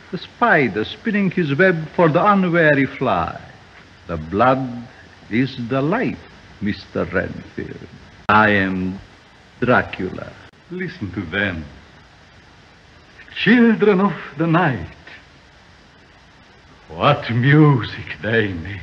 The spider spinning his web for the unwary fly. The blood is the life, Mr. Renfield. I am Dracula. Listen to them. Children of the night. What music they make.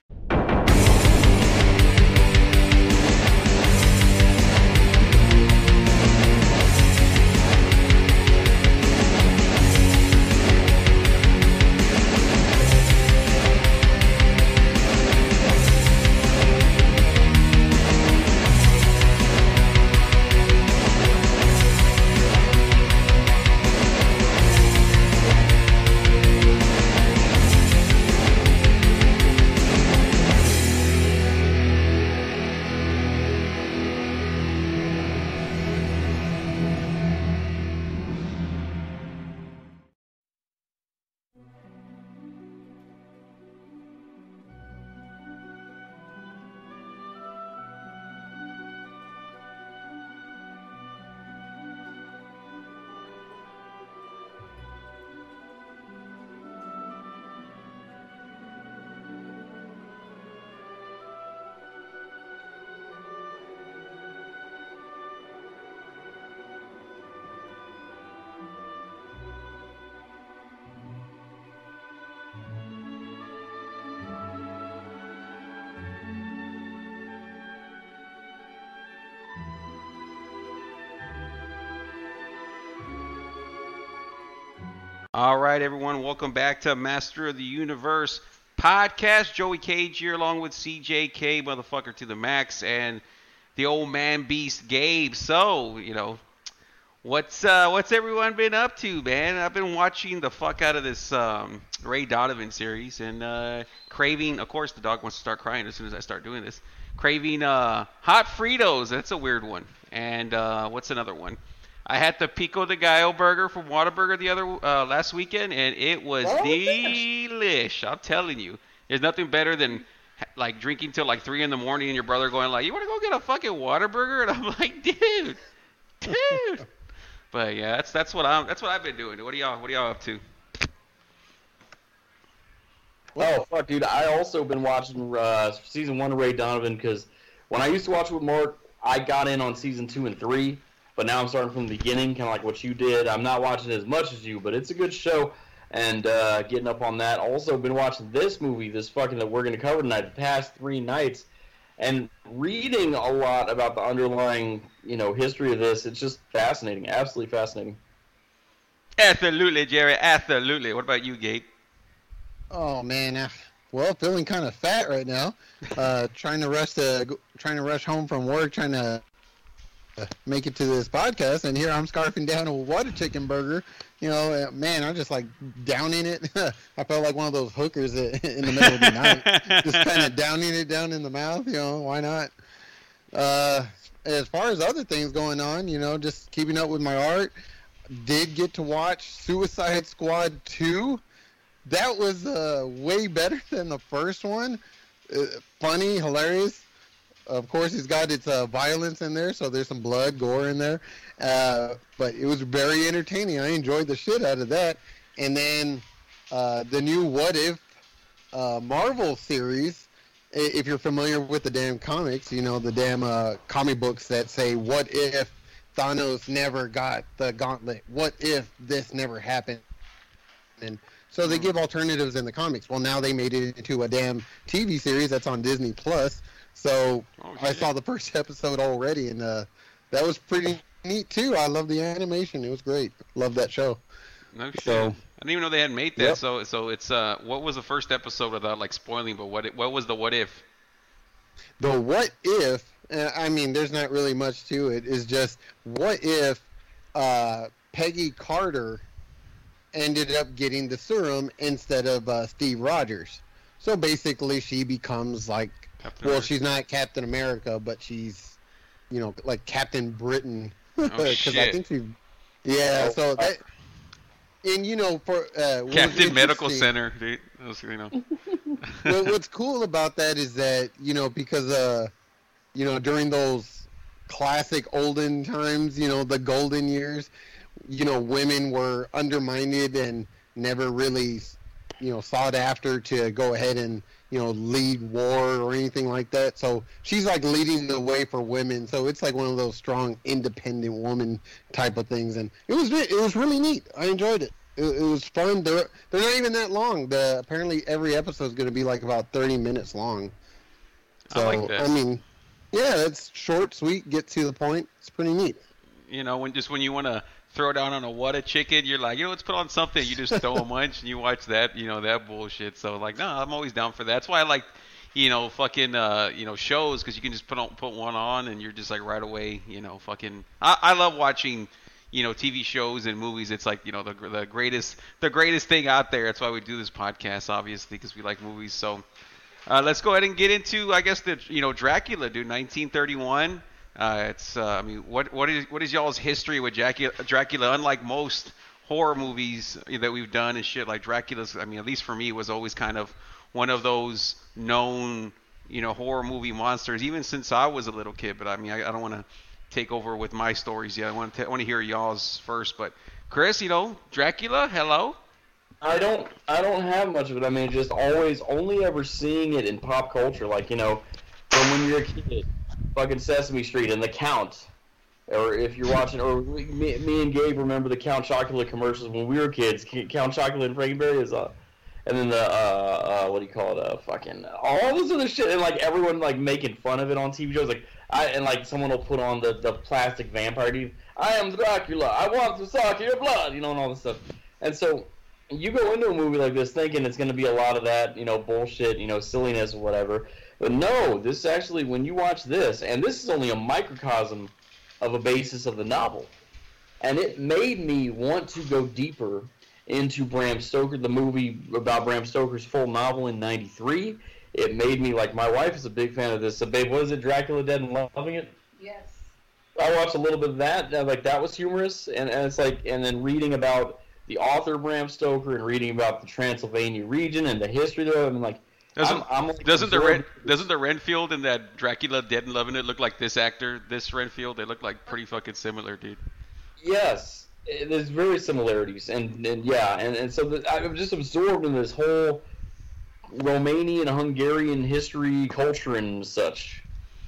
All right, everyone, welcome back to Master of the Universe podcast. Joey Cage here, along with CJK, motherfucker to the max, and the old man beast Gabe. So, what's everyone been up to, man? I've been watching the fuck out of this Ray Donovan series and craving. Of course, the dog wants to start crying as soon as I start doing this. Craving hot Fritos. That's a weird one. And what's another one? I had the Pico de Gallo burger from Whataburger the other last weekend, and it was delish. I'm telling you, there's nothing better than like drinking till like 3 in the morning, and your brother going like, "You want to go get a fucking Whataburger?" And I'm like, "Dude." But yeah, that's what I've been doing. What are y'all up to? Oh fuck, dude! I also been watching season 1 of Ray Donovan because when I used to watch with Mark, I got in on season 2 and 3. But now I'm starting from the beginning, kind of like what you did. I'm not watching as much as you, but it's a good show, and getting up on that. Also been watching this movie, this fucking that we're going to cover tonight, the past 3 nights, and reading a lot about the underlying, history of this. It's just fascinating, absolutely fascinating. Absolutely, Jerry, absolutely. What about you, Gabe? Oh man, well, feeling kind of fat right now. Trying to rush home from work, trying to make it to this podcast, and here I'm scarfing down a water chicken burger. Man, I'm just like downing it. I felt like one of those hookers in the middle of the night, just kind of downing it down in the mouth. Why not? As far as other things going on, just keeping up with my art. Did get to watch Suicide Squad 2. That was way better than the first one. Funny, hilarious. Of course, it's got its violence in there, so there's some blood, gore in there. But it was very entertaining. I enjoyed the shit out of that. And then the new What If Marvel series, if you're familiar with the damn comics, the damn comic books that say, what if Thanos never got the gauntlet? What if this never happened? And so they give alternatives in the comics. Well, now they made it into a damn TV series that's on Disney Plus. So I saw the first episode already, and that was pretty neat too. I love the animation; it was great. Love that show. No shit. I didn't even know they had made that. Yep. So it's what was the first episode without like spoiling? But what was the what if? The what if? I mean, there's not really much to it. It's just what if Peggy Carter ended up getting the serum instead of Steve Rogers. So basically, she becomes like. She's not Captain America, but she's, like Captain Britain. Because I think she, So that, and for Captain Medical Center, dude. What's cool about that is that because during those classic olden times, the golden years, women were undermined and never really, sought after to go ahead and, lead war or anything like that. So she's like leading the way for women. So it's like one of those strong, independent woman type of things. And it was really neat. I enjoyed it. It was fun. They're not even that long. Apparently every episode is going to be like about 30 minutes long. So, I like that. I mean, yeah, it's short, sweet, get to the point. It's pretty neat. When you want to throw down on a What-A Chicken, you're like, let's put on something. You just throw a munch and you watch that, that bullshit. So like, no, I'm always down for that. That's why I like, shows, because you can just put one on and you're just like right away, I love watching, TV shows and movies. It's like, the greatest thing out there. That's why we do this podcast, obviously, because we like movies. So let's go ahead and get into, I guess, Dracula, dude, 1931. What is y'all's history with Dracula? Unlike most horror movies that we've done and shit, like Dracula's, at least for me, was always kind of one of those known, horror movie monsters, even since I was a little kid. But I don't want to take over with my stories yet. I want to hear y'all's first. But Chris, Dracula, hello. I don't have much of it. Just always only ever seeing it in pop culture, like from when you're a kid. Fucking Sesame Street and the Count, or if you're watching, or me and Gabe remember the Count Chocula commercials when we were kids. Count Chocula and Frankenberry is and then the what do you call it? Fucking all this other shit, and like everyone like making fun of it on TV shows. Like someone will put on the plastic vampire dude. I am Dracula. I want to suck your blood, and all this stuff. And so you go into a movie like this thinking it's going to be a lot of that, bullshit, silliness or whatever. But no, this actually, when you watch this, and this is only a microcosm of a basis of the novel, and it made me want to go deeper into Bram Stoker, the movie about Bram Stoker's full novel in '93. It made me, like, my wife is a big fan of this. So, babe, what is it, Dracula Dead and Loving It? Yes. I watched a little bit of that, and, like, that was humorous, and it's like, and then reading about the author Bram Stoker and reading about the Transylvania region and the history there, Doesn't the Renfield in that Dracula Dead and Loving It look like this actor, this Renfield? They look like pretty fucking similar, dude. Yes, there's very similarities, and so I'm just absorbed in this whole Romanian, Hungarian history, culture, and such.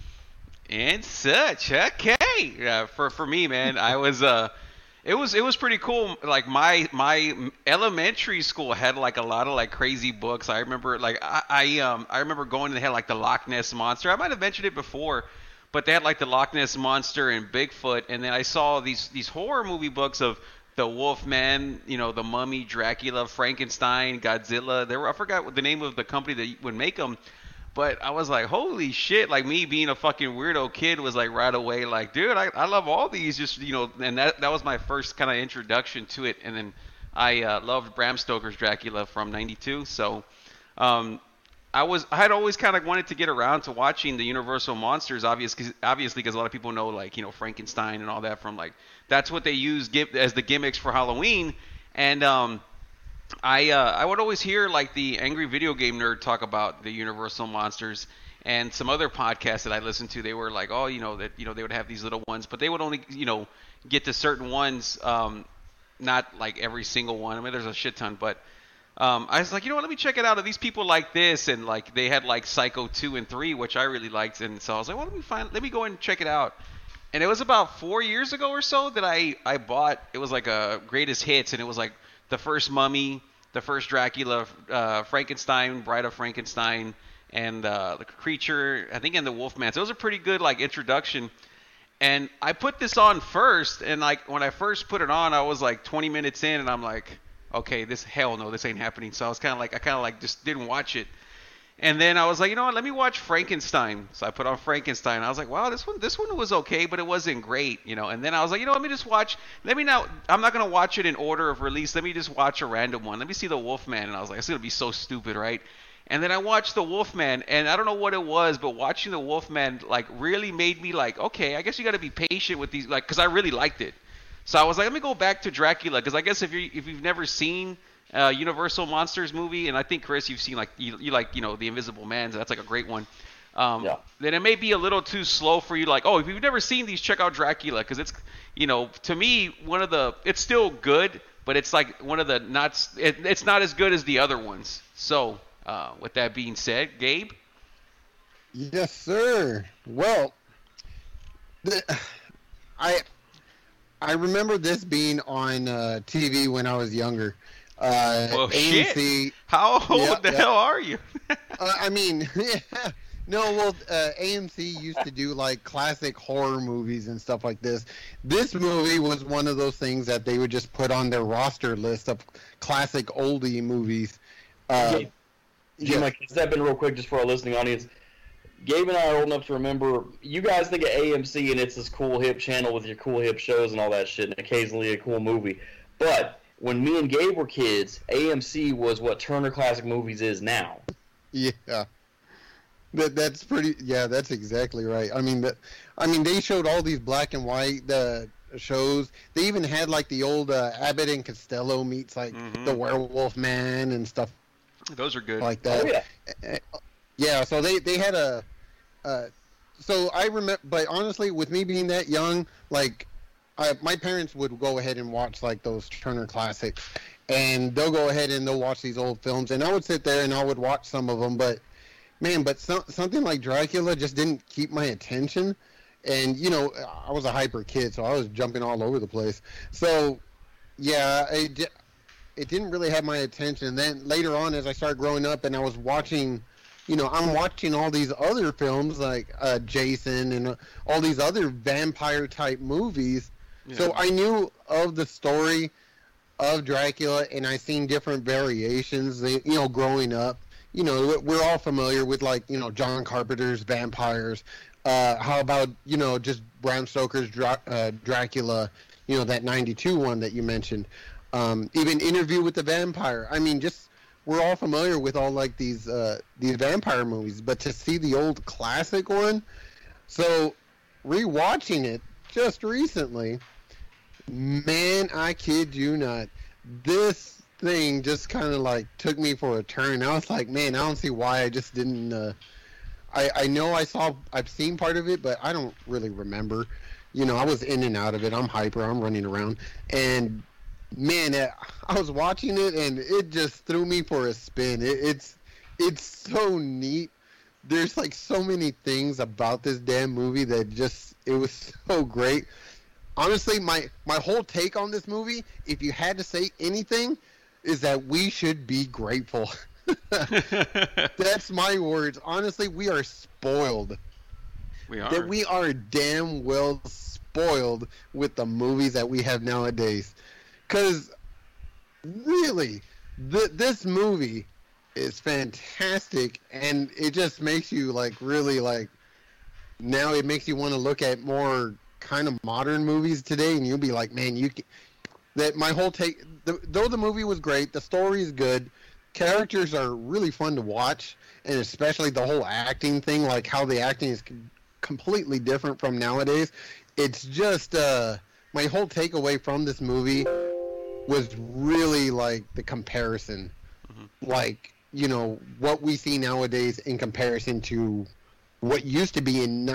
Okay. For me, man, I was It was pretty cool. Like my elementary school had like a lot of like crazy books. I remember I remember going and they had like the Loch Ness Monster. I might have mentioned it before, but they had like the Loch Ness Monster and Bigfoot. And then I saw these horror movie books of the Wolfman, the Mummy, Dracula, Frankenstein, Godzilla. I forgot what the name of the company that would make them. But I was like, holy shit, like me being a fucking weirdo kid was like right away like, dude, I love all these, just, and that was my first kind of introduction to it. And then I loved Bram Stoker's Dracula from '92. So I had always kind of wanted to get around to watching the Universal monsters, obviously, because a lot of people know like, Frankenstein and all that from like, that's what they use as the gimmicks for Halloween. And I would always hear like the Angry Video Game Nerd talk about the Universal monsters, and some other podcasts that I listened to. They were like, they would have these little ones, but they would only get to certain ones, not like every single one. There's a shit ton, but I was like, let me check it out. Are these people like this? And like they had like Psycho 2 and 3, which I really liked, and so I was like, well, let me go and check it out. And it was about 4 years ago or so that I bought. It was like a greatest hits, and it was like the first Mummy, the first Dracula, Frankenstein, Bride of Frankenstein, and the Creature, I think, and the Wolfman. So it was a pretty good like introduction. And I put this on first, and like when I first put it on, I was like 20 minutes in, and I'm like, okay, this ain't happening. So I was kind of just didn't watch it. And then I was like, let me watch Frankenstein. So I put on Frankenstein. I was like, wow, this one was okay, but it wasn't great, And then I was like, let me just watch. I'm not gonna watch it in order of release. Let me just watch a random one. Let me see the Wolfman. And I was like, it's gonna be so stupid, right? And then I watched the Wolfman, and I don't know what it was, but watching the Wolfman like really made me like, okay, I guess you got to be patient with these, like, because I really liked it. So I was like, let me go back to Dracula, because I guess if you've never seen Universal Monsters movie, and I think Chris, you've seen like you like The Invisible Man, so that's like a great one. Then it may be a little too slow for you. Like, if you've never seen these, check out Dracula, because it's to me it's still good, but it's like one of the not. It's not as good as the other ones. So, with that being said, Gabe. Yes, sir. Well, I remember this being on TV when I was younger. Well, AMC, shit. How old the hell are you? I mean, no. Well, AMC used to do like classic horror movies and stuff like this. This movie was one of those things that they would just put on their roster list of classic oldie movies. Jim, like, step in real quick just for our listening audience. Gabe and I are old enough to remember, you guys think of AMC and it's this cool hip channel with your cool hip shows and all that shit and occasionally a cool movie. But when me and Gabe were kids, AMC was what Turner Classic Movies is now. Yeah. That's pretty, yeah, that's exactly right. I mean, they showed all these black and white shows. They even had like the old Abbott and Costello meets like the Werewolf Man and stuff. Those are good. Like that. Oh, yeah. Yeah, so they had so I remember, but honestly, with me being that young, like, my parents would go ahead and watch like those Turner Classics, and they'll go ahead and they'll watch these old films, and I would sit there and I would watch some of them, but man, something like Dracula just didn't keep my attention, and you know, I was a hyper kid, so I was jumping all over the place. So yeah, it didn't really have my attention. And then later on, as I started growing up, and I was watching. You know, I'm watching all these other films like Jason and all these other vampire-type movies. Yeah. So I knew of the story of Dracula, and I seen different variations, you know, growing up. You know, we're all familiar with, like, you know, John Carpenter's vampires. How about, you know, just Bram Stoker's Dracula, you know, that 92 one that you mentioned. Even Interview with the Vampire. I mean, just... We're all familiar with all like these vampire movies, but to see the old classic one, so rewatching it just recently, man, I kid you not, this thing just kind of like took me for a turn. I was like, man, I don't see why I just didn't. I know I've seen part of it, but I don't really remember. You know, I was in and out of it. I'm hyper. I'm running around, and man, I was watching it and it just threw me for a spin. It's so neat. There's like so many things about this damn movie that it was so great. Honestly, my whole take on this movie, if you had to say anything, is that we should be grateful. That's my words. Honestly, we are spoiled. We are. That we are damn well spoiled with the movies that we have nowadays. Because, really, this movie is fantastic, and it just makes you, like, really, like, now it makes you want to look at more kind of modern movies today, and you'll be like, man, my whole take, though the movie was great, the story is good, characters are really fun to watch, and especially the whole acting thing, like how the acting is completely different from nowadays. It's just, my whole takeaway from this movie was really like the comparison, like, you know, what we see nowadays in comparison to what used to be in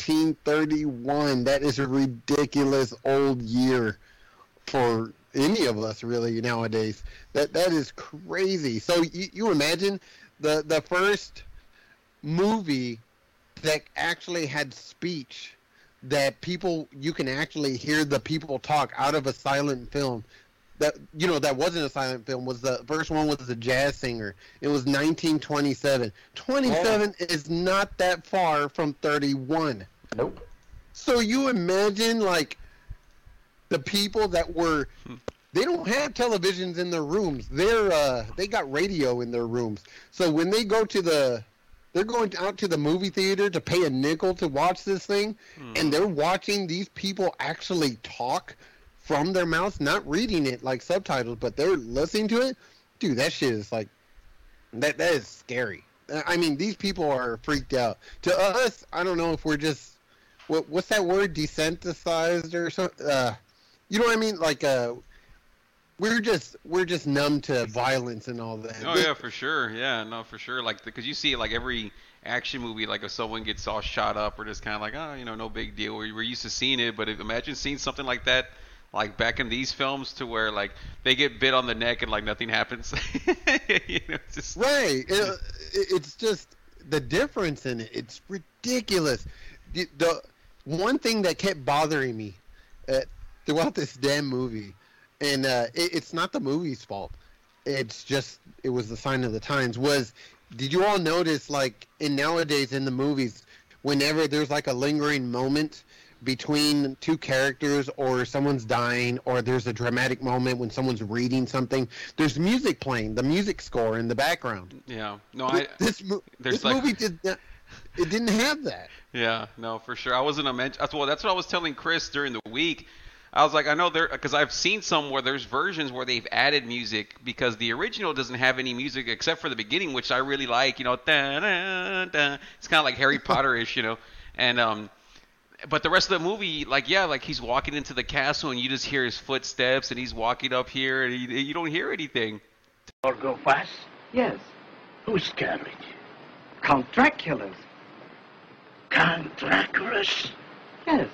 1931. That is a ridiculous old year for any of us really nowadays. That is crazy. So you imagine the first movie that actually had speech, that you can actually hear the people talk out of a silent film. That, you know, that wasn't a silent film. Was the first one was a jazz singer. It was 1927. 27 is not that far from 31. Nope. So you imagine, like, the people that were, they don't have televisions in their rooms. They got radio in their rooms. So when they go they're going out to the movie theater to pay a nickel to watch this thing, and they're watching these people actually talk from their mouths, not reading it like subtitles, but they're listening to it. Dude, that shit is like, that is scary. I mean, these people are freaked out. To us, I don't know if we're just, what's that word, desensitized or something? You know what I mean? Like, we're just numb to violence and all that. Oh yeah, for sure. Yeah, no, for sure. Like, because you see it like every action movie, like if someone gets all shot up, or just kind of like, oh, you know, no big deal. We're used to seeing it, but imagine seeing something like that, like back in these films to where like they get bit on the neck and like nothing happens. It's just... Right. It's just the difference in it. It's ridiculous. The one thing that kept bothering me throughout this damn movie, and it's not the movie's fault. It was the sign of the times. Did you all notice, like, nowadays in the movies, whenever there's like a lingering moment between two characters, or someone's dying, or there's a dramatic moment when someone's reading something, there's music playing, the music score in the background. Yeah. No, this movie didn't have that. Yeah, no, for sure. I wasn't a mention. That's what I was telling Chris during the week. I was like, I know because I've seen some where there's versions where they've added music because the original doesn't have any music except for the beginning, which I really like. You know, da, da, da. It's kind of like Harry Potter-ish, you know. And but the rest of the movie, like, yeah, like he's walking into the castle and you just hear his footsteps and he's walking up here and you don't hear anything. Or go fast? Yes. Whose carriage? Count Dracula's. Count Dracula's? Yes.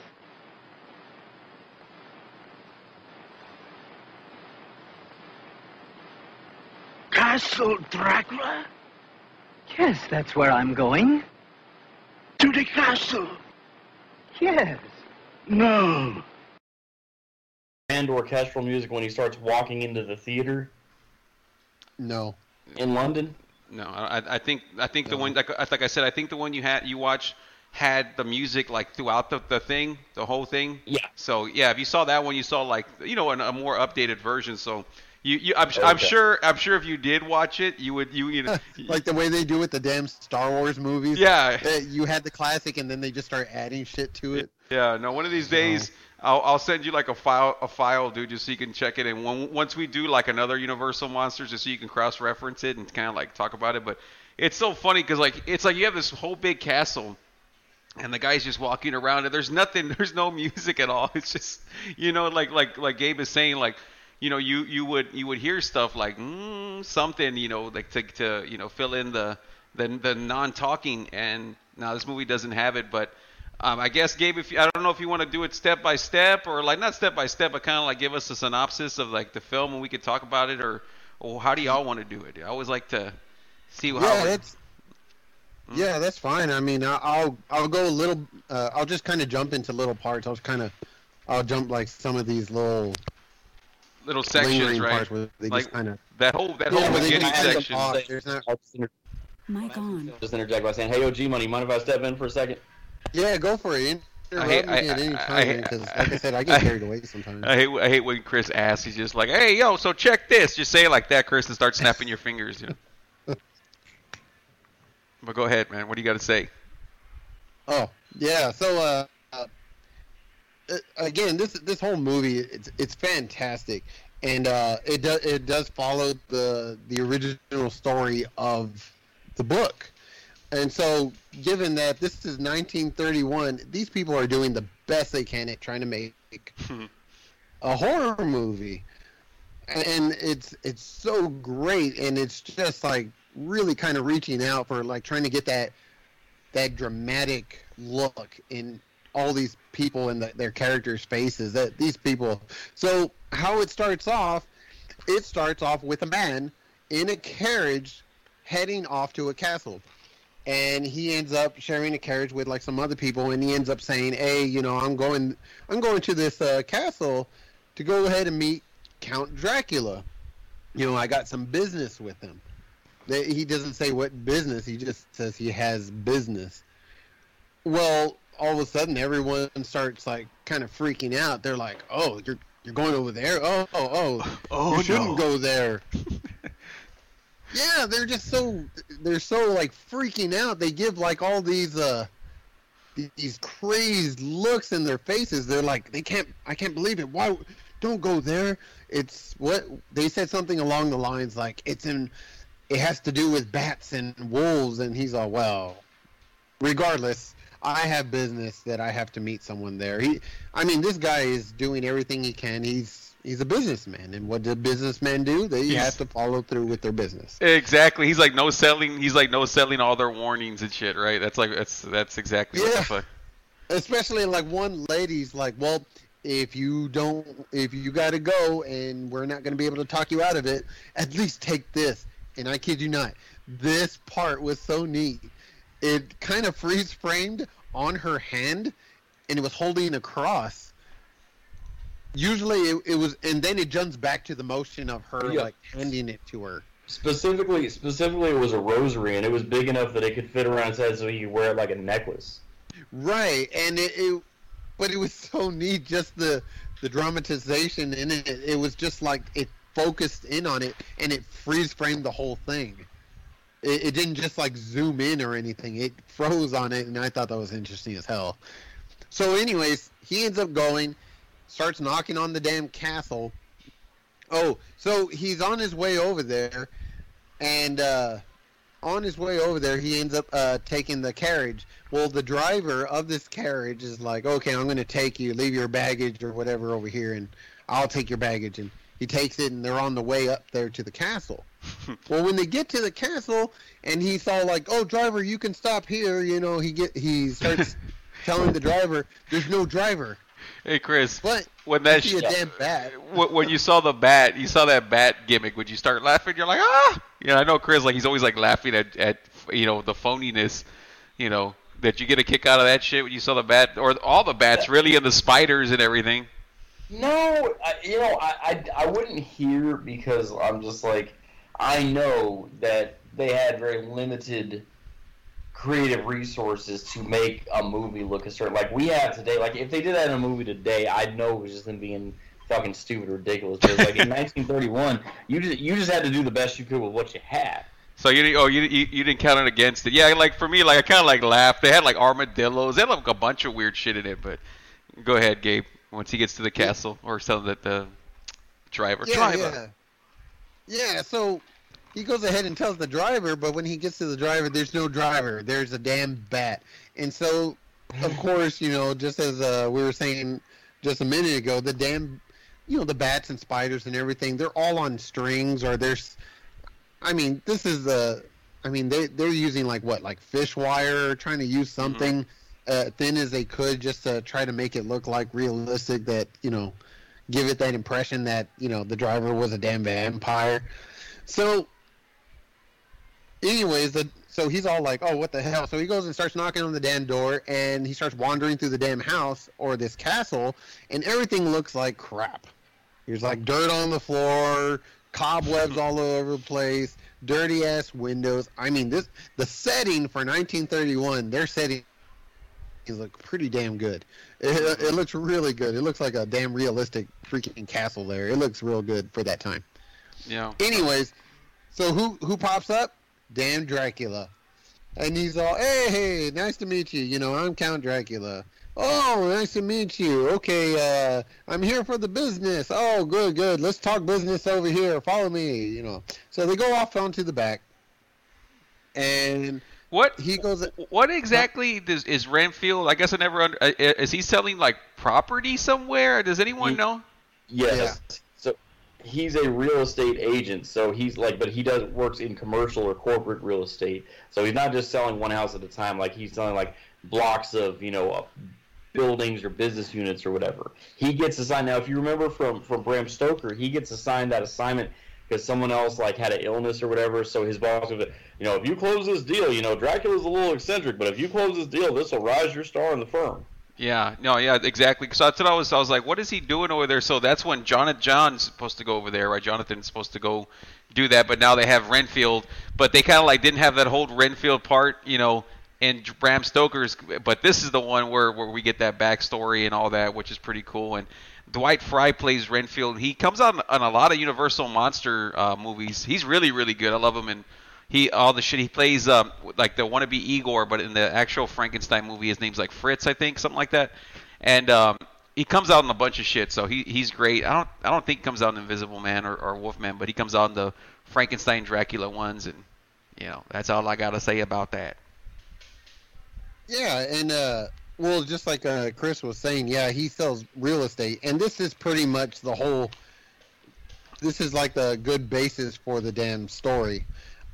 Castle Dracula? Yes, that's where I'm going. To the castle? Yes. No. And orchestral music when he starts walking into the theater No. in London. No, I think the one, like I said, I think the one you watched had the music like throughout the thing, the whole thing. Yeah. So yeah, if you saw that one, you saw like, you know, a more updated version. So I'm sure if you did watch it, you know like the way they do with the damn Star Wars movies. Yeah. You had the classic, and then they just start adding shit to it. Yeah. No, one of these days I'll send you like a file, dude, just so you can check it. And once we do like another Universal Monsters, just so you can cross-reference it and kind of like talk about it. But it's so funny because like it's like you have this whole big castle. And the guy's just walking around, and there's no music at all. It's just, you know, like Gabe is saying, like, you know, you would hear stuff like something, you know, like to you know, fill in the non-talking. And now this movie doesn't have it, but I guess Gabe, I don't know if you want to do it step by step, or like not step by step, but kind of like give us a synopsis of like the film, and we could talk about it, or how do y'all want to do it? I always like to see how. Yeah, that's fine. I mean, I'll go a little. I'll just kind of jump into little parts. I'll jump like some of these little sections, right? Parts where they like just kind of that whole beginning section. Mic on. Just interject by saying, "Hey, OG Money, mind if I step in for a second?" Yeah, go for it. Like I said, I get carried away sometimes. I hate when Chris asks. He's just like, "Hey, yo, so check this." Just say it like that, Chris, and start snapping your fingers. You know. But go ahead, man. What do you got to say? Oh, yeah. So, again, this whole movie, it's fantastic, and it does follow the original story of the book. And so, given that this is 1931, these people are doing the best they can at trying to make a horror movie, and it's so great, and it's just like really kind of reaching out for like trying to get that dramatic look in all these people and their characters' faces. That these people. So how it starts off with a man in a carriage heading off to a castle, and he ends up sharing a carriage with like some other people, and he ends up saying, "Hey, you know, I'm going to this castle to go ahead and meet Count Dracula. You know, I got some business with him." He doesn't say what business. He just says he has business. Well, all of a sudden, everyone starts like kind of freaking out. They're like, "Oh, you're going over there? Oh, you shouldn't go there." Yeah, they're so like freaking out. They give like all these crazed looks in their faces. They're like, I can't believe it. Why? Don't go there. It's what they said, something along the lines like it has to do with bats and wolves. And he's all, well, regardless, I have business that I have to meet someone there. This guy is doing everything he can. He's a businessman, and what do businessmen do? They have to follow through with their business. Exactly. He's like no selling all their warnings and shit, right? That's exactly what the fuck. Especially like one lady's like, well, if you got to go and we're not going to be able to talk you out of it, at least take this. And I kid you not, this part was so neat. It kind of freeze framed on her hand, and it was holding a cross. Usually it was, and then it jumps back to the motion of her like handing it to her. Specifically, it was a rosary, and it was big enough that it could fit around his head, so he could wear it like a necklace. Right, and but it was so neat, just the dramatization in it. It was just like it focused in on it, and it freeze framed the whole thing. It didn't just like zoom in or anything. It froze on it, and I thought that was interesting as hell. So anyways, he ends up going, starts knocking on the damn castle. Oh, so he's on his way over there, and on his way over there, he ends up taking the carriage. Well, the driver of this carriage is like, okay, I'm going to take you, leave your baggage or whatever over here, and I'll take your baggage. And he takes it, and they're on the way up there to the castle. Well, when they get to the castle, and he's all like, oh, driver, you can stop here. You know, he starts telling the driver, there's no driver. Hey, Chris, But when that you see a damn bat. when you saw the bat, you saw that bat gimmick. Would you start laughing? You're like, ah! Yeah, I know Chris. Like he's always like laughing at the phoniness. That you get a kick out of that shit when you saw the bat, or all the bats really, and the spiders and everything. No, I wouldn't hear, because I'm just like, I know that they had very limited creative resources to make a movie look a certain, like we have today. Like if they did that in a movie today, I'd know it was just them being fucking stupid, ridiculous. Because like in 1931, you just had to do the best you could with what you had. So you didn't count it against it. Yeah, like for me, like I kind of like laughed. They had like armadillos. They had like a bunch of weird shit in it. But go ahead, Gabe. Once he gets to the castle, or something that the driver. Yeah. So he goes ahead and tells the driver, but when he gets to the driver, there's no driver. There's a damn bat. And so, of course, just as we were saying just a minute ago, the damn, the bats and spiders and everything, they're all on strings, or there's, this is they're using like fish wire, trying to use something thin as they could just to try to make it look like realistic, that, give it that impression that, the driver was a damn vampire. So, anyways, so he's all like, oh, what the hell? So he goes and starts knocking on the damn door, and he starts wandering through the damn house, or this castle, and everything looks like crap. There's like dirt on the floor, cobwebs all over the place, dirty-ass windows. The setting for 1931, their setting look pretty damn good. It looks really good. It looks like a damn realistic freaking castle there. It looks real good for that time. Yeah. Anyways, so who pops up? Damn Dracula. And he's all, hey, nice to meet you. I'm Count Dracula. Oh, nice to meet you. Okay, I'm here for the business. Oh, good. Let's talk business over here. Follow me, So they go off onto the back. And what exactly is Renfield? I guess I never is he selling like property somewhere? Does anyone know? Yes. Yeah. So he's a real estate agent. So he's like, but he works in commercial or corporate real estate. So he's not just selling one house at a time. Like he's selling like blocks of buildings or business units or whatever. He gets assigned. Now, if you remember from Bram Stoker, he gets assigned that assignment because someone else like had an illness or whatever. So his boss was, if you close this deal, Dracula's a little eccentric, but if you close this deal, this will rise your star in the firm. Yeah, no, yeah, exactly. So that's what I was like, what is he doing over there? So that's when John's supposed to go over there, right? Jonathan's supposed to go do that, but now they have Renfield, but they kind of like didn't have that whole Renfield part, in Bram Stoker's, but this is the one where we get that backstory and all that, which is pretty cool. And Dwight Frye plays Renfield. He comes on a lot of Universal monster movies. He's really, really good. I love him. And all the shit he plays, like the wannabe Igor, but in the actual Frankenstein movie, his name's like Fritz, I think, something like that. And he comes out in a bunch of shit, so he's great. I don't think he comes out in Invisible Man or Wolfman, but he comes out in the Frankenstein Dracula ones, and that's all I gotta say about that. Yeah, and well, just like Chris was saying, yeah, he sells real estate, and this is pretty much the whole. This is like the good basis for the damn story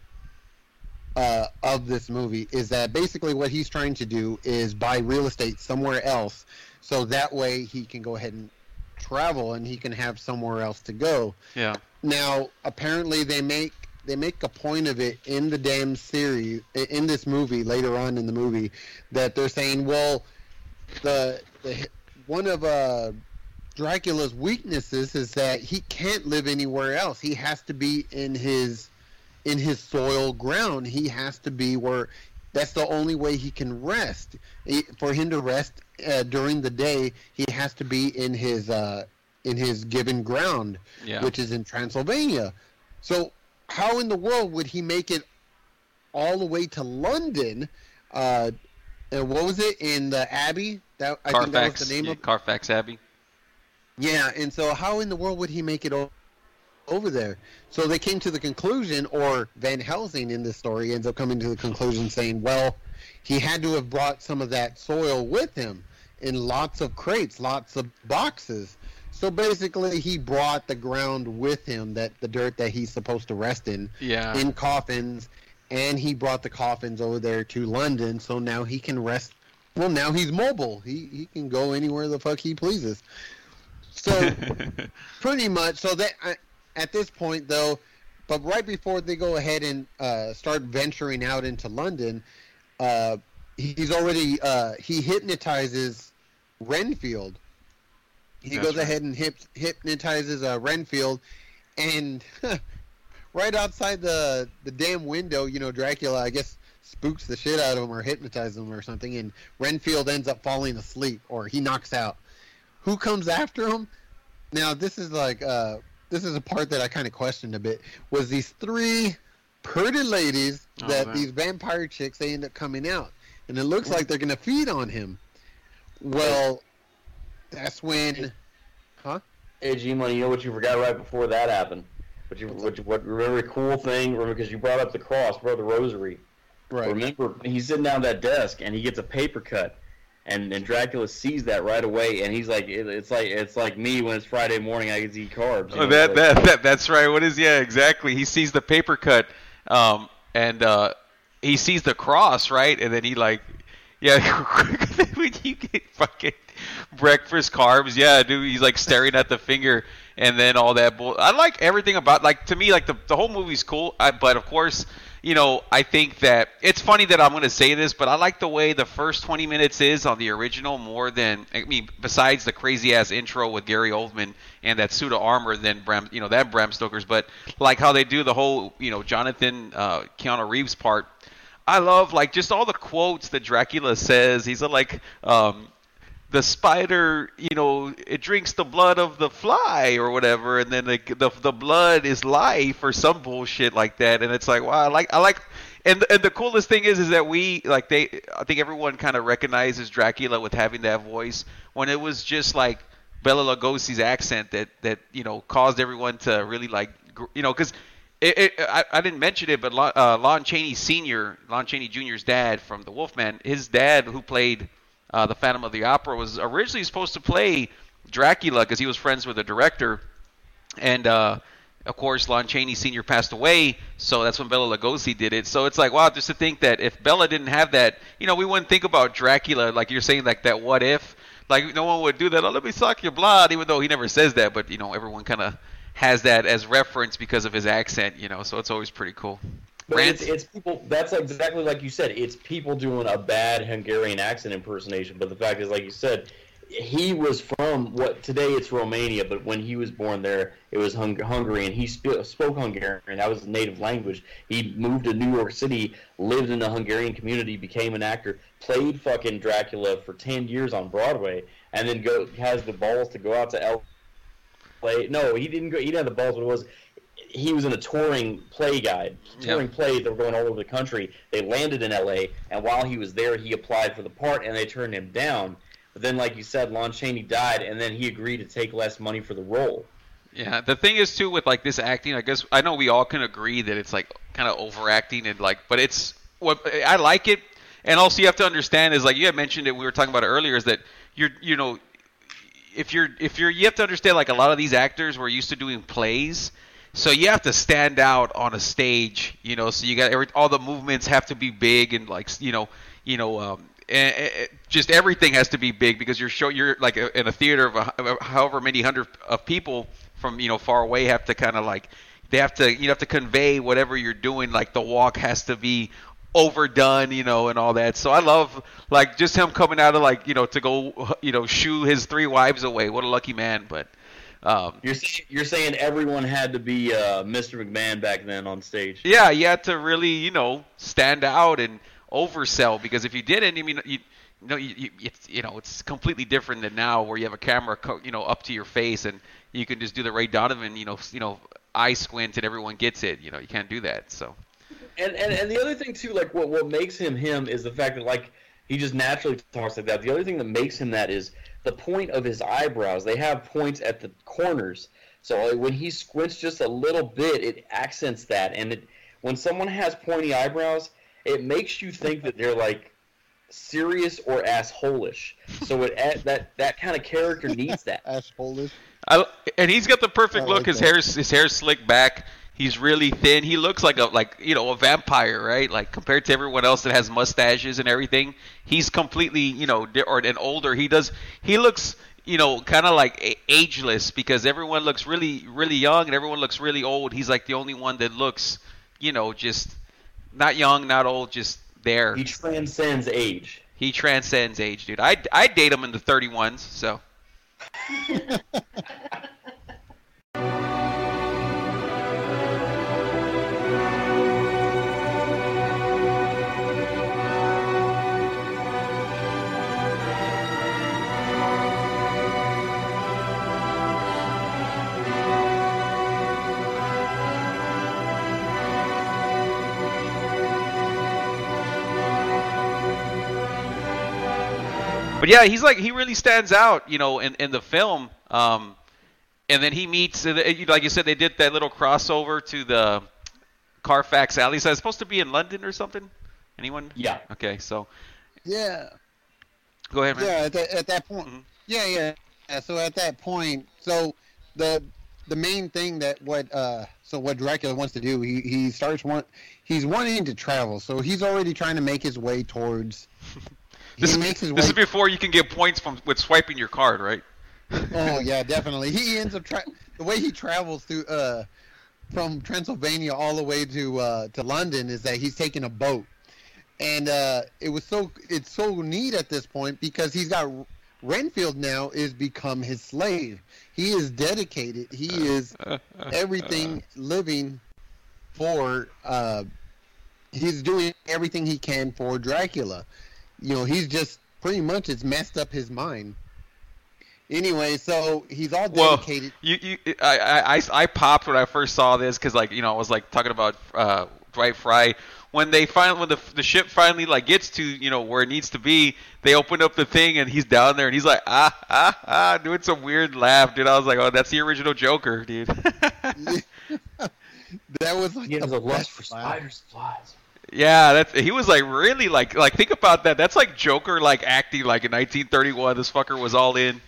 of this movie. Is that basically what he's trying to do is buy real estate somewhere else, so that way he can go ahead travel and he can have somewhere else to go. Yeah. Now, apparently they make a point of it in the damn series, in this movie, later on in the movie, that they're saying, well, the one of Dracula's weaknesses is that he can't live anywhere else. He has to be in his soil ground. He has to be where. That's the only way he can rest. For him to rest during the day, he has to be in his given ground, which is in Transylvania. So how in the world would he make it all the way to London? And what was it, in the Abbey? I think that was the name of Carfax Abbey. Yeah, and so how in the world would he make it over there? So they came to the conclusion, or Van Helsing in this story ends up coming to the conclusion saying, well, he had to have brought some of that soil with him in lots of crates, lots of boxes. So basically he brought the ground with him, the dirt that he's supposed to rest in coffins, and he brought the coffins over there to London, so now he can rest. Well, now he's mobile. He can go anywhere the fuck he pleases. So pretty much, so that at this point though, but right before they go ahead and start venturing out into London, he's already he hypnotizes Renfield. He goes ahead and hypnotizes Renfield, and right outside the damn window, Dracula, I guess, spooks the shit out of him or hypnotizes him or something, and Renfield ends up falling asleep, or he knocks out. Who comes after him? Now, this is like, this is a part that I kind of questioned a bit, was these three pretty ladies that these vampire chicks, they end up coming out. And it looks like they're going to feed on him. Well, that's when... Huh? Hey, G-Money, you know what you forgot right before that happened? What remember a cool thing? Because you brought up the cross, brought the rosary. Right. Remember, he's sitting down at that desk, and he gets a paper cut. And Dracula sees that right away, and he's like, it's like me when it's Friday morning, I get to eat carbs. Oh, that's right. Exactly. He sees the paper cut, and he sees the cross, right? And then he when you get fucking breakfast carbs, dude, he's like staring at the finger, and then all that bull. I like everything about, to me, the whole movie's cool, but of course, I think that it's funny that I'm going to say this, but I like the way the first 20 minutes is on the original more than, besides the crazy ass intro with Gary Oldman and that suit of armor than that Bram Stoker's, but like how they do the whole, Jonathan, Keanu Reeves part. I love just all the quotes that Dracula says. He's like, the spider, it drinks the blood of the fly or whatever, and then the blood is life or some bullshit like that. And it's like, wow, I like, and the coolest thing is that I think everyone kind of recognizes Dracula with having that voice, when it was just like Bela Lugosi's accent that caused everyone to really because I didn't mention it, but Lon Chaney Jr.'s dad from The Wolfman, his dad who played the Phantom of the Opera, was originally supposed to play Dracula because he was friends with the director, and of course Lon Chaney Sr. passed away, so that's when Bela Lugosi did it. So it's like, wow, just to think that if Bela didn't have that, we wouldn't think about Dracula, like you're saying, like that what if, no one would do that, let me suck your blood, even though he never says that, but everyone kind of has that as reference because of his accent, so it's always pretty cool. But it's people. That's exactly like you said. It's people doing a bad Hungarian accent impersonation. But the fact is, like you said, he was from today it's Romania, but when he was born there, it was Hungary, and he spoke Hungarian. That was his native language. He moved to New York City, lived in the Hungarian community, became an actor, played fucking Dracula for 10 years on Broadway, and then has the balls to go out to L.A. No, he didn't go. He didn't have the balls, but it was. He was in a touring play guide, plays that were going all over the country. They landed in L.A., and while he was there, he applied for the part, and they turned him down. But then, like you said, Lon Chaney died, and then he agreed to take less money for the role. Yeah, the thing is, too, with, this acting, I guess, I know we all can agree that it's, kind of overacting, and, but it's, I like it, and also you have to understand is, you had mentioned it, we were talking about it earlier, is that you have to understand, a lot of these actors were used to doing plays. So you have to stand out on a stage, so you got all the movements have to be big and and just everything has to be big because you're like in a theater of however many hundred of people from far away have to kind of like you have to convey whatever you're doing. Like the walk has to be overdone, and all that. So I love like just him coming out of like to go shoo his 3 wives away. What a lucky man. But you're saying everyone had to be Mr. McMahon back then on stage. Yeah, you had to really stand out and oversell, because if you didn't, I mean, it's completely different than now where you have a camera up to your face and you can just do the Ray Donovan eye squint and everyone gets it. You can't do that. So. And the other thing too, like what makes him is the fact that like he just naturally talks like that. The other thing that makes him that is the point of his eyebrows. They have points at the corners, so when he squints just a little bit, it accents that. And when someone has pointy eyebrows, it makes you think that they're like serious or assholish. So that kind of character needs that. Assholish. And he's got the perfect look. Like his hair's slicked back. He's really thin. He looks like a vampire, right? Like compared to everyone else that has mustaches and everything, he's completely and older. He looks kind of like ageless because everyone looks really really young and everyone looks really old. He's like the only one that looks just not young, not old, just there. He transcends age. He transcends age, dude. I'd date him in the 31s, so. But yeah, he really stands out, in the film. And then he meets, like you said, they did that little crossover to the Carfax Alley. So it's supposed to be in London or something? Anyone? Yeah. Okay, so. Yeah. Go ahead, man. Yeah, at that point. Mm-hmm. Yeah. So at that point, so the main thing that what Dracula wants to do, he's wanting to travel. So he's already trying to make his way towards. This is before you can get points with swiping your card, right? Oh yeah, definitely. He ends up the way he travels through from Transylvania all the way to London is that he's taking a boat, and it's so neat at this point because he's got Renfield now is become his slave. He is dedicated. He is everything living for. He's doing everything he can for Dracula. He's just pretty much it's messed up his mind. Anyway, so he's all dedicated. Well, I popped when I first saw this because I was like talking about Dwight Frye when the ship finally like gets to where it needs to be. They open up the thing and he's down there and he's like doing some weird laugh, dude. I was like, oh, that's the original Joker, dude. That was like he has a lust for spiders and flies. Yeah, he was like really like think about that. That's like Joker like acting like in 1931. This fucker was all in.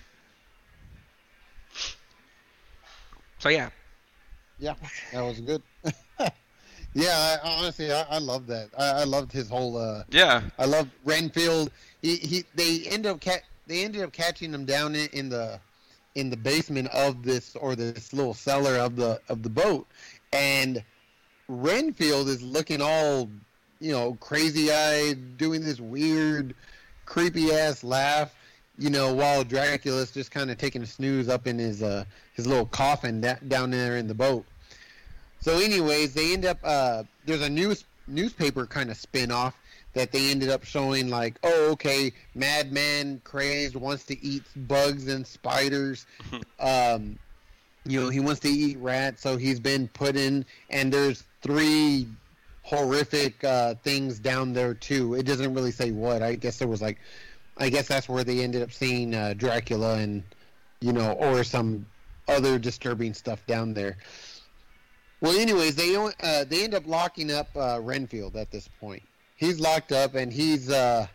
So yeah. Yeah, that was good. Yeah, honestly, I love that. I loved his whole. Yeah. I loved Renfield. They ended up catching him down in the basement of this little cellar of the boat, and Renfield is looking all crazy-eyed, doing this weird, creepy-ass laugh, while Dracula's just kind of taking a snooze up in his little coffin down there in the boat. So anyways, they end up, there's a newspaper kind of spin-off that they ended up showing like, oh, okay, madman crazed, wants to eat bugs and spiders. He wants to eat rats, so he's been put in, and there's 3 horrific things down there too. It doesn't really say what. I guess that's where they ended up seeing Dracula and or some other disturbing stuff down there. Well, anyways, they end up locking up Renfield at this point. He's locked up, and he's at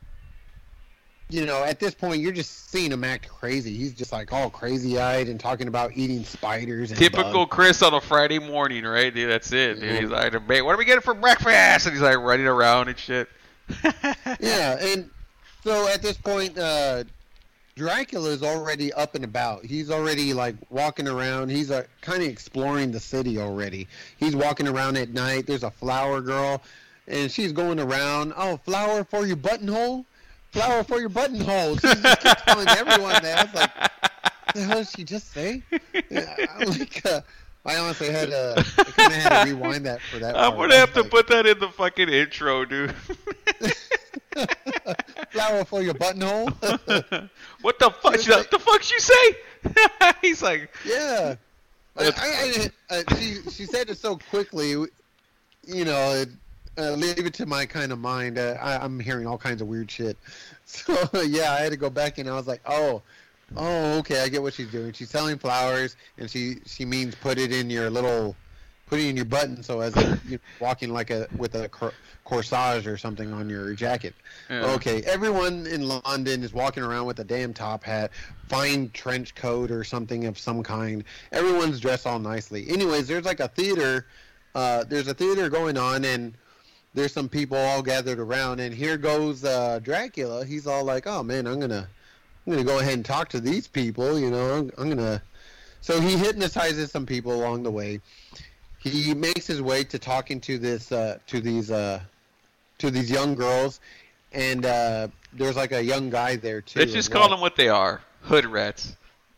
this point you're just seeing him act crazy. He's just like all crazy-eyed and talking about eating spiders and typical bugs. Chris on a Friday morning, right? Dude, that's it. Dude. He's like, what are we getting for breakfast? And he's like running around and shit. Yeah, So at this point, Dracula is already up and about. He's already like walking around. He's kind of exploring the city already. He's walking around at night. There's a flower girl, and she's going around. Oh, flower for your buttonhole, flower for your buttonhole. She just kept telling everyone that. I was like, what the hell did she just say? Yeah, I honestly had I kind of had to rewind that for that. I'm gonna have to put that in the fucking intro, dude. Flower for your buttonhole. What the fuck? What the fuck she say? He's like, yeah. She said it so quickly, you know. Leave it to my kind of mind. I'm hearing all kinds of weird shit. So yeah, I had to go back and I was like, oh, okay, I get what she's doing. She's selling flowers, and she means put it in your button, so as you're walking with a corsage or something on your jacket. Yeah. Okay, everyone in London is walking around with a damn top hat, fine trench coat or something of some kind. Everyone's dressed all nicely. Anyways, there's like a theater. There's a theater going on, and there's some people all gathered around, and here goes Dracula. He's all like, "Oh man, I'm gonna go ahead and talk to these people. You know, I'm gonna." So he hypnotizes some people along the way. He makes his way to talking to these young girls, and there's like a young guy there too. Let's just call them what they are: hood rats.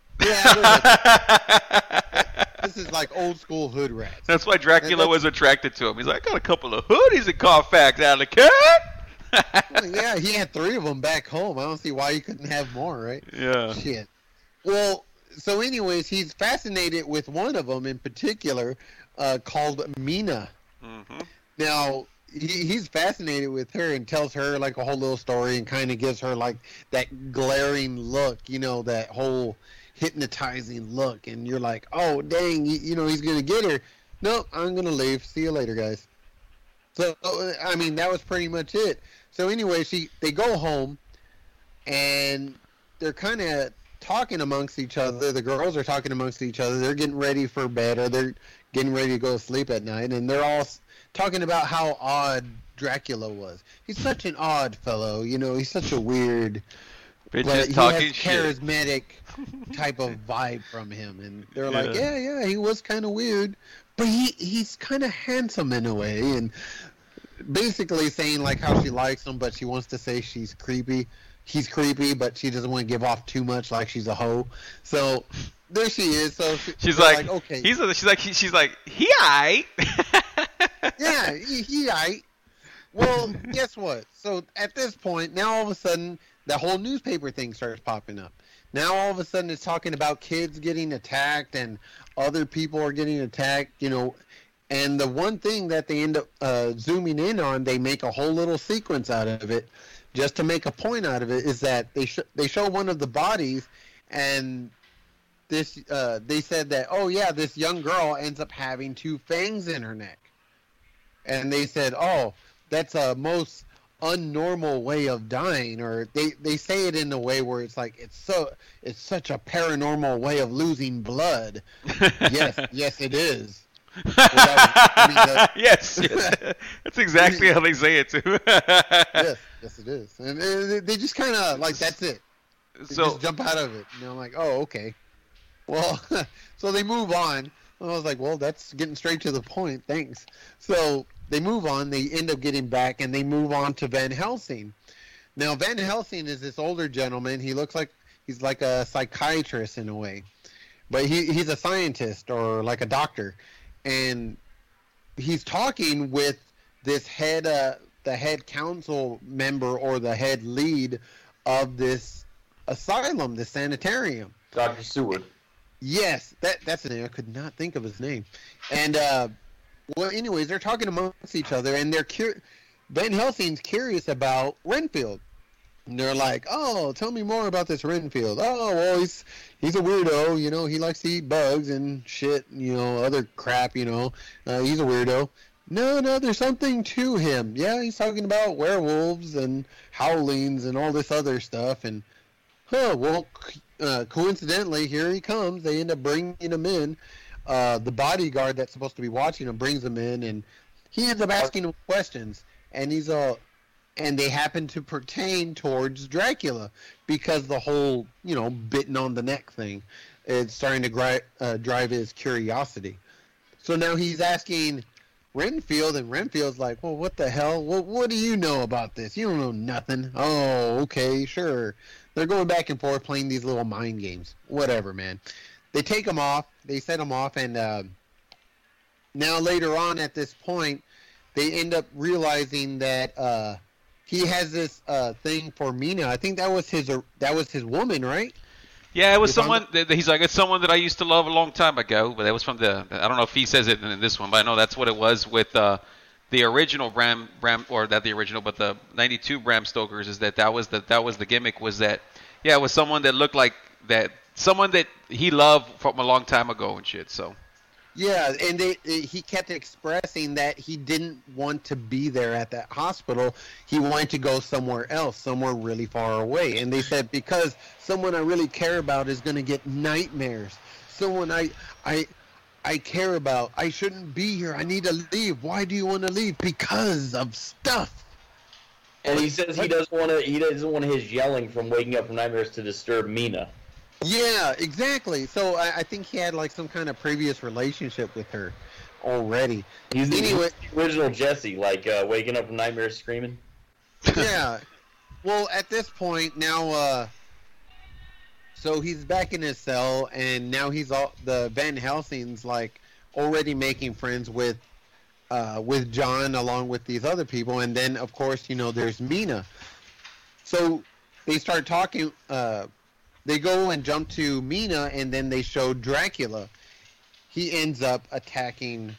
Yeah. This is like old school hood rats. That's why Dracula was attracted to him. He's like, I got a couple of hoodies in Carfax out of the cat. Well, yeah, he had 3 of them back home. I don't see why he couldn't have more, right? Yeah. Shit. Well, so anyways, he's fascinated with one of them in particular, called Mina. Mm-hmm. Now, he's fascinated with her and tells her like a whole little story and kind of gives her like that glaring look, you know, that whole hypnotizing look, and you're like, oh dang, you know, he's gonna get her. Nope, I'm gonna leave. See you later, guys. So I mean, that was pretty much it. So anyway, they go home, and they're kind of talking amongst each other. The girls are talking amongst each other. They're getting ready for bed, or they're getting ready to go to sleep at night, and they're all talking about how odd Dracula was. He's such an odd fellow, you know. He's such a weird. But he has charismatic type of vibe from him, and they're like, yeah, he was kind of weird, but he's kind of handsome in a way, and basically saying like how she likes him, but she wants to say he's creepy, but she doesn't want to give off too much, like she's a hoe. So there she is. So she's like, okay, she's like, he aight. Yeah, he aight. Well, guess what? So at this point, now all of a sudden, the whole newspaper thing starts popping up. Now all of a sudden it's talking about kids getting attacked and other people are getting attacked, you know. And the one thing that they end up zooming in on, they make a whole little sequence out of it, just to make a point out of it, is that they show one of the bodies, and this they said that, oh yeah, this young girl ends up having 2 fangs in her neck. And they said, oh, that's a most unnormal way of dying, or they say it in a way where it's like it's such a paranormal way of losing blood. yes it is. Yes, that's exactly how they say it too. yes it is, and they just kind of like, that's it. They just jump out of it, and I'm like, oh, okay. Well, so they move on. I was like, well, that's getting straight to the point, thanks. So they move on, they end up getting back, and they move on to Van Helsing. Now, Van Helsing is this older gentleman. He looks like he's like a psychiatrist in a way. But he's a scientist, or like a doctor. And he's talking with this the head council member, or the head lead of this asylum, this sanitarium. Dr. Seward. Yes, that's the name. I could not think of his name. And, well, anyways, they're talking amongst each other, and Van Helsing's curious about Renfield. And they're like, oh, tell me more about this Renfield. Oh, well, he's a weirdo, you know, he likes to eat bugs and shit, you know, other crap, you know. He's a weirdo. No, there's something to him. Yeah, he's talking about werewolves and howlings and all this other stuff. And, well, coincidentally, here he comes. They end up bringing him in. The bodyguard that's supposed to be watching him brings him in, and he ends up asking him questions. And he's and they happen to pertain towards Dracula because the whole, bitten on the neck thing is starting to drive his curiosity. So now he's asking Renfield, and Renfield's like, well, what the hell? What do you know about this? You don't know nothing. Oh, okay, sure. They're going back and forth playing these little mind games. Whatever, man. They take him off. They set him off, and now later on at this point, they end up realizing that he has this thing for Mina. I think that was his woman, right? Yeah, it was someone. He's like, it's someone that I used to love a long time ago. But that was from the. I don't know if he says it in this one, but I know that's what it was with the original Bram, or not the original, but the '92 Bram Stoker's. Is that was the gimmick? Was that? Yeah, it was someone that looked like that. Someone that he loved from a long time ago and shit. So. Yeah, and he kept expressing that he didn't want to be there at that hospital. He wanted to go somewhere else, somewhere really far away. And they said, because someone I really care about is going to get nightmares. Someone I care about. I shouldn't be here. I need to leave. Why do you want to leave? Because of stuff. And he says he doesn't want his yelling from waking up from nightmares to disturb Mina. Yeah, exactly. So I think he had like some kind of previous relationship with her already. He's the original Jesse, like waking up from nightmares screaming. Yeah. Well, at this point now, so he's back in his cell, and now the Van Helsing's like already making friends with John along with these other people, and then of course there's Mina. So they start talking. They go and jump to Mina, and then they show Dracula. He ends up attacking.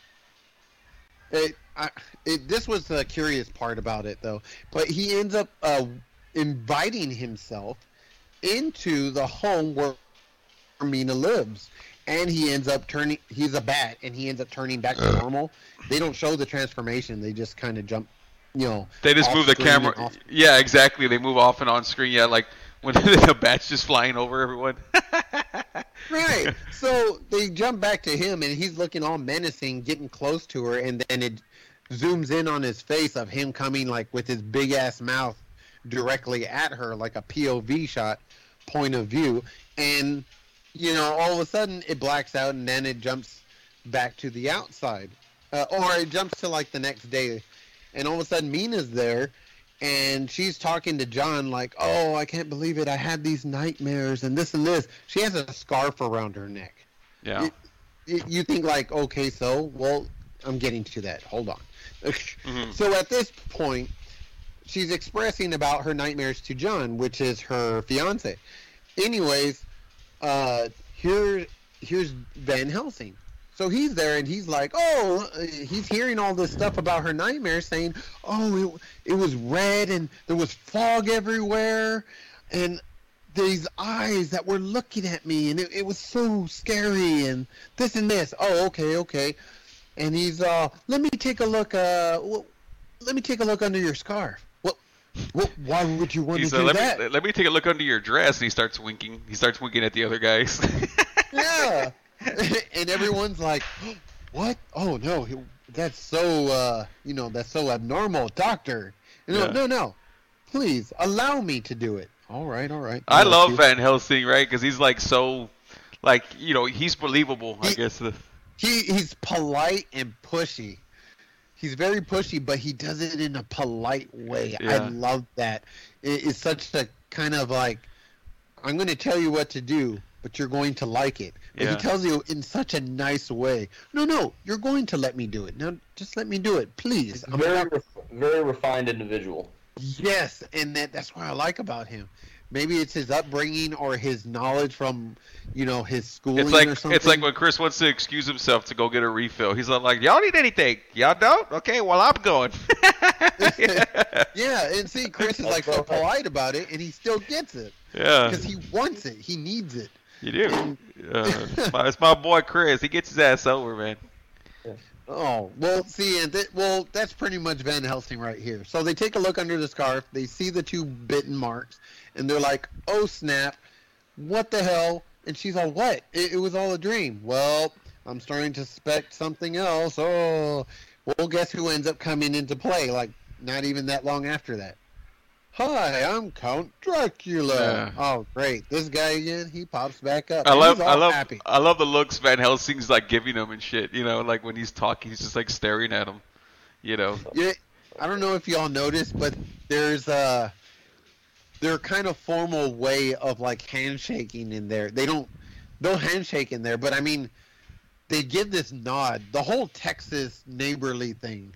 This was the curious part about it, though. But he ends up inviting himself into the home where Mina lives. And he ends up he's a bat, and he ends up turning back to normal. They don't show the transformation. They just kind of jump, They just move the camera. Yeah, exactly. They move off and on screen. Yeah, like when the bat's just flying over everyone. Right. So they jump back to him, and he's looking all menacing, getting close to her, and then it zooms in on his face of him coming like with his big ass mouth directly at her, like a POV shot, point of view, and all of a sudden it blacks out, and then it jumps back to the outside, or it jumps to like the next day, and all of a sudden Mina's there. And she's talking to John like, oh, I can't believe it. I had these nightmares and this and this. She has a scarf around her neck. Yeah. You think like, okay, so, well, I'm getting to that. Hold on. Mm-hmm. So at this point, she's expressing about her nightmares to John, which is her fiance. Anyways, here's Van Helsing. So he's there, and he's like, oh, he's hearing all this stuff about her nightmares, saying, oh, it was red, and there was fog everywhere, and these eyes that were looking at me, and it was so scary, and this and this. Oh, okay. And he's, let me take a look under your scarf. Why would you want to do that? Let me take a look under your dress, and he starts winking. He starts winking at the other guys. Yeah. And everyone's like, what? Oh, no, that's so, that's so abnormal, doctor. No, please, allow me to do it. All right. I love Van Helsing, right? Because he's like so, like, he's believable, I guess. He's polite and pushy. He's very pushy, but he does it in a polite way. Yeah. I love that. It's such a kind of like, I'm going to tell you what to do, but you're going to like it. But he tells you in such a nice way. No, you're going to let me do it. Now, just let me do it, please. Very refined individual. Yes, and that's what I like about him. Maybe it's his upbringing or his knowledge from, his schooling or something. It's like when Chris wants to excuse himself to go get a refill. He's like, y'all need anything? Y'all don't? Okay, well, I'm going. Yeah, and see, Chris is like so polite about it, and he still gets it. Yeah. Because he wants it. He needs it. You do. It's my boy Chris. He gets his ass over, man. Oh, well, see, that's pretty much Van Helsing right here. So they take a look under the scarf. They see the 2 bitten marks, and they're like, oh, snap. What the hell? And she's like, what? It was all a dream. Well, I'm starting to suspect something else. Oh, well, guess who ends up coming into play? Like, not even that long after that. Hi, I'm Count Dracula. Yeah. Oh, great. This guy again, he pops back up. I and love, he's I all love, happy. I love the looks Van Helsing's like giving him and shit. You know, like when he's talking, he's just like staring at him. You know. Yeah, I don't know if y'all noticed, but there's their kind of formal way of like handshaking in there. They don't handshake in there, but I mean, they give this nod. The whole Texas neighborly thing.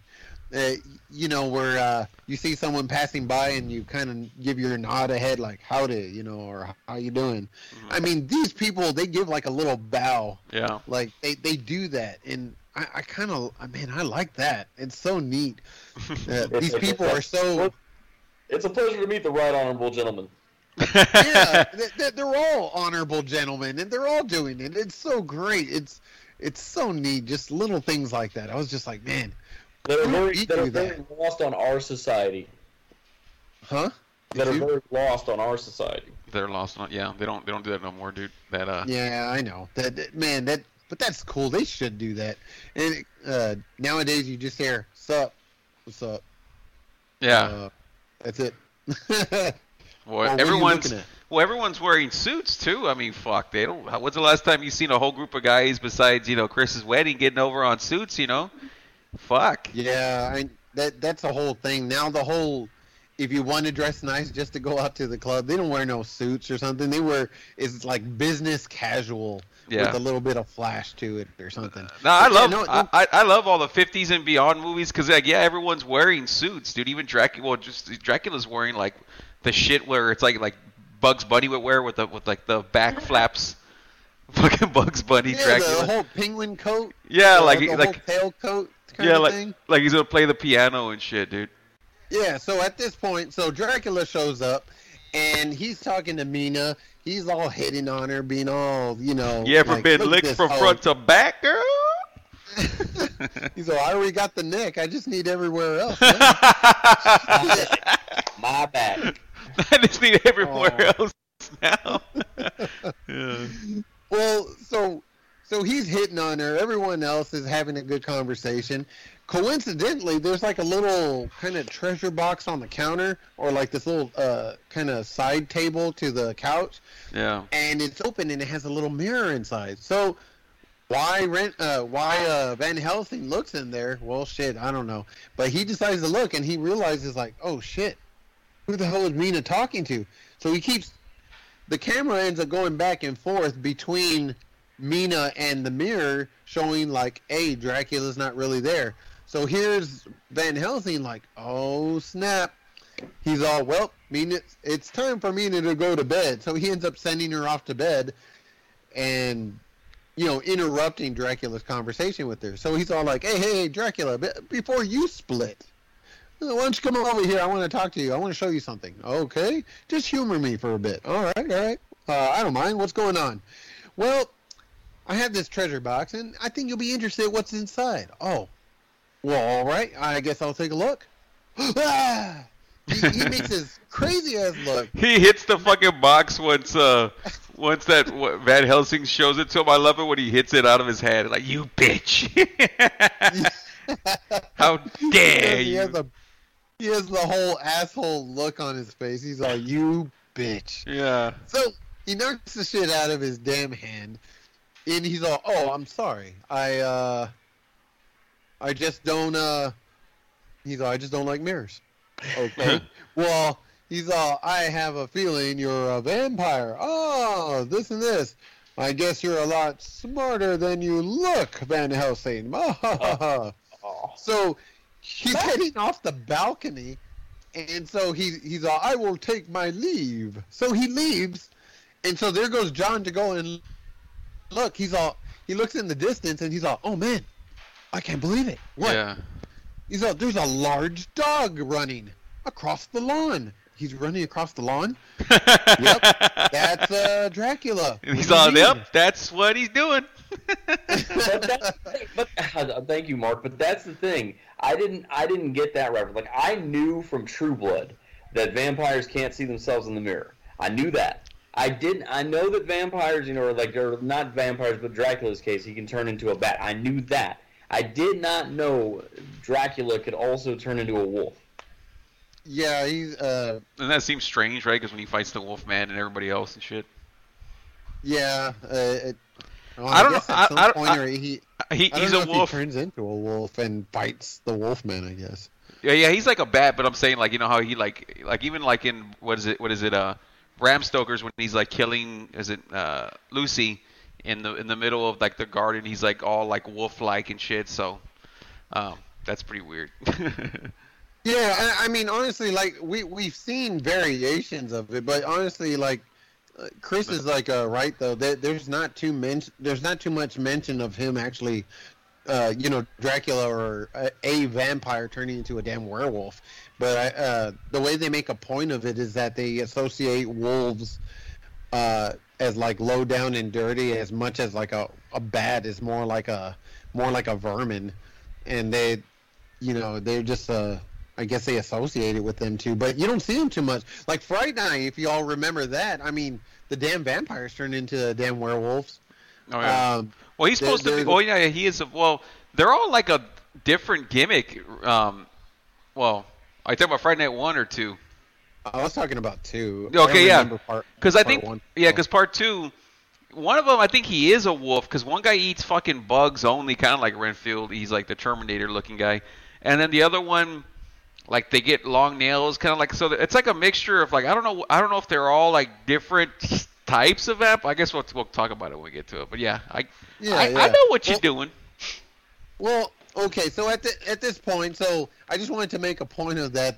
You know, where you see someone passing by and you kind of give your nod ahead, like howdy, you know, or how you doing. Mhm. I mean, these people, they give like a little bow. Yeah. Like they do that, and I kind of, man, I like that. It's so neat. These people are so. It's a pleasure to meet the right honorable gentleman. Yeah, they're all honorable gentlemen, and they're all doing it. It's so great. It's so neat. Just little things like that. I was just like, man. That are Who very, beat that are you very that? lost on our society. Huh? That are Did you? very lost on our society. They're lost on. Yeah, they don't do that no more, dude. That Yeah, I know. Man, but that's cool. They should do that. And nowadays, you just hear "sup, what's up." Yeah. That's it. Boy, what are you everyone's looking at? well, everyone's wearing suits too. I mean, fuck, they don't. When's the last time you seen a whole group of guys besides Chris's wedding getting over on suits? Fuck. Yeah, that's the whole thing. Now the whole, if you want to dress nice just to go out to the club, they don't wear no suits or something. They wear, it's like business casual Yeah. with a little bit of flash to it or something. No, I love no, I love all the 50s and beyond movies because everyone's wearing suits, dude. Even Dracula's wearing like the shit where it's like Bugs Bunny would wear with the back flaps. Fucking Bugs Bunny, yeah, Dracula. the whole penguin coat. Yeah, the, like the like whole tail coat kind yeah, of like thing. like he's gonna play the piano and shit, dude. Yeah, so at this point, so Dracula shows up, and he's talking to Mina. He's all hitting on her, being all, You ever like, been "Look at licked this from hoe." front to back, girl? He's like, I already got the neck. I just need everywhere else. My bad. I just need everywhere Oh. else now. Yeah. Well, so he's hitting on her. Everyone else is having a good conversation. Coincidentally, there's like a little kind of treasure box on the counter, or like this little kind of side table to the couch, Yeah. and it's open and it has a little mirror inside. So why Van Helsing looks in there? Well, shit, I don't know. But he decides to look, and he realizes like, oh shit, who the hell is Mina talking to? So the camera ends up going back and forth between Mina and the mirror, showing like, hey, Dracula's not really there. So here's Van Helsing like, oh snap. He's all, well, Mina, it's time for Mina to go to bed. So he ends up sending her off to bed and, interrupting Dracula's conversation with her. So he's all like, hey, Dracula, before you split, why don't you come over here? I want to talk to you. I want to show you something. Okay, just humor me for a bit. All right. I don't mind. What's going on? Well, I have this treasure box, and I think you'll be interested in what's inside. Oh, well, all right. I guess I'll take a look. Ah! He makes his crazy ass look. He hits the fucking box once Van Helsing shows it to him. I love it when he hits it out of his hand. Like, you bitch. How dare He you? He has the whole asshole look on his face. He's all, you bitch. Yeah. So he knocks the shit out of his damn hand, and he's all, oh, I'm sorry. I just don't, I just don't like mirrors. Okay. Well, he's all, I have a feeling you're a vampire. Oh, this and this. I guess you're a lot smarter than you look, Van Helsing. So he's heading off the balcony, and so he's all, I will take my leave. So he leaves, and so there goes John to go and look. He looks in the distance, and he's all, oh man, I can't believe it. What? Yeah. He's all, there's a large dog running across the lawn. He's running across the lawn? Yep, that's Dracula. And he's What do all, you mean? yep, that's what he's doing. but thank you, Mark. But that's the thing. I didn't get that reference. Like, I knew from True Blood that vampires can't see themselves in the mirror. I knew that. I know that vampires, they're not vampires, but Dracula's case, he can turn into a bat. I knew that. I did not know Dracula could also turn into a wolf. Yeah, he's And that seems strange, right? Because when he fights the Wolfman and everybody else and shit. yeah. I don't guess know. At some I point, or he's a a wolf. He turns into a wolf and fights the Wolfman, I guess. Yeah, he's like a bat, but I'm saying like, you know how he like even like in what is it? Bram Stoker's when he's like killing Lucy in the middle of like the garden, he's like all like wolf-like and shit. So that's pretty weird. Yeah, I mean, honestly, like we've seen variations of it, but honestly, like Chris is like right though. There's not too much mention of him actually, Dracula or a vampire turning into a damn werewolf. But the way they make a point of it is that they associate wolves as like low down and dirty, as much as like a bat is more like a vermin, and they're just I guess they associate it with them too, but you don't see them too much. Like Fright Night, if you all remember that. I mean, the damn vampires turned into damn werewolves. Oh yeah. Well, he's supposed to be. Oh yeah, he is. Well, they're all like a different gimmick. Well, are you talking about Friday Night 1 or 2? I was talking about 2. Okay, yeah. Because I think one. because part 2, one of them I think he is a wolf because one guy eats fucking bugs only, kind of like Renfield. He's like the Terminator looking guy, and then the other one. Like they get long nails, kind of like so. It's like a mixture of like I don't know if they're all like different types of vamp. I guess we'll talk about it when we get to it. But yeah, I know what you're doing. Well, okay. So at this point, so I just wanted to make a point of that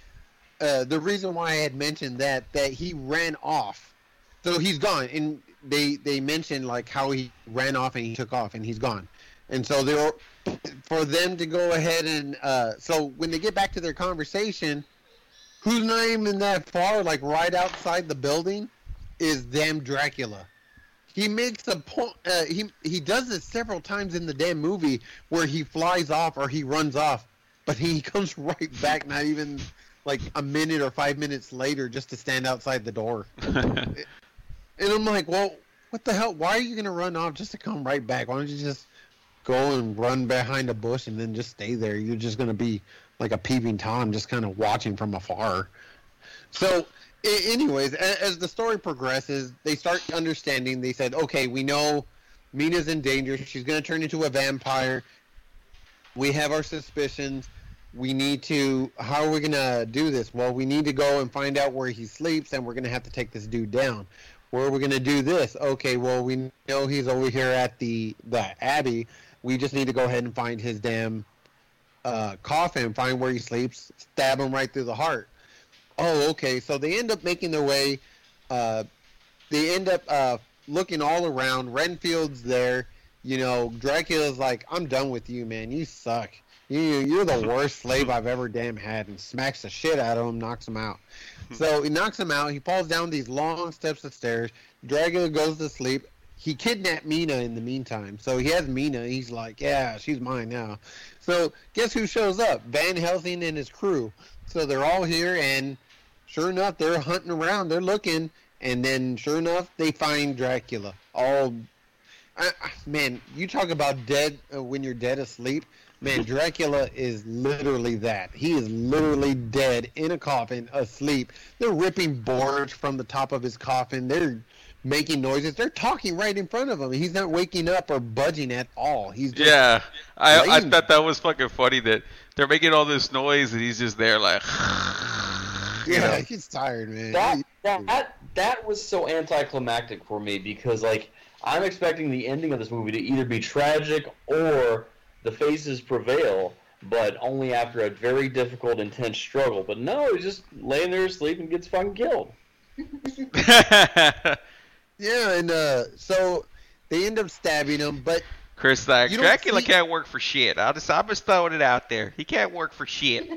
the reason why I had mentioned that he ran off, so he's gone, and they mentioned like how he ran off and he took off and he's gone, and so they were. For them to go ahead and so when they get back to their conversation, who's not even that far, like right outside the building, is damn Dracula. He makes a point. He does this several times in the damn movie where he flies off or he runs off, but he comes right back, not even like a minute or 5 minutes later, just to stand outside the door. And I'm like, well, what the hell? Why are you gonna run off just to come right back? Why don't you just go and run behind a bush and then just stay there? You're just going to be like a peeping Tom, just kind of watching from afar. So, anyways, as the story progresses, they start understanding. They said, okay, we know Mina's in danger. She's going to turn into a vampire. We have our suspicions. We need to, how are we going to do this? Well, we need to go and find out where he sleeps, and we're going to have to take this dude down. Where are we going to do this? Okay, well, we know he's over here at the Abbey. We just need to go ahead and find his damn coffin, find where he sleeps, stab him right through the heart. Oh, okay. So they end up making their way. They end up looking all around. Renfield's there. Dracula's like, I'm done with you, man. You suck. You're the worst slave I've ever damn had, and smacks the shit out of him, knocks him out. So he knocks him out. He falls down these long steps of stairs. Dracula goes to sleep. He kidnapped Mina in the meantime. So he has Mina. He's like, yeah, she's mine now. So guess who shows up? Van Helsing and his crew. So they're all here, and sure enough, they're hunting around. They're looking, and then sure enough, they find Dracula. Man, you talk about dead when you're dead asleep. Man, Dracula is literally that. He is literally dead in a coffin, asleep. They're ripping boards from the top of his coffin. They're making noises. They're talking right in front of him. He's not waking up or budging at all. He's just I thought that was fucking funny that they're making all this noise and he's just there like. Yeah, he's tired, man. That was so anticlimactic for me because like I'm expecting the ending of this movie to either be tragic or the faces prevail, but only after a very difficult, intense struggle. But no, he's just laying there asleep and gets fucking killed. Yeah, and so they end up stabbing him, but Chris, like, Dracula can't work for shit. I'm just throwing it out there. He can't work for shit.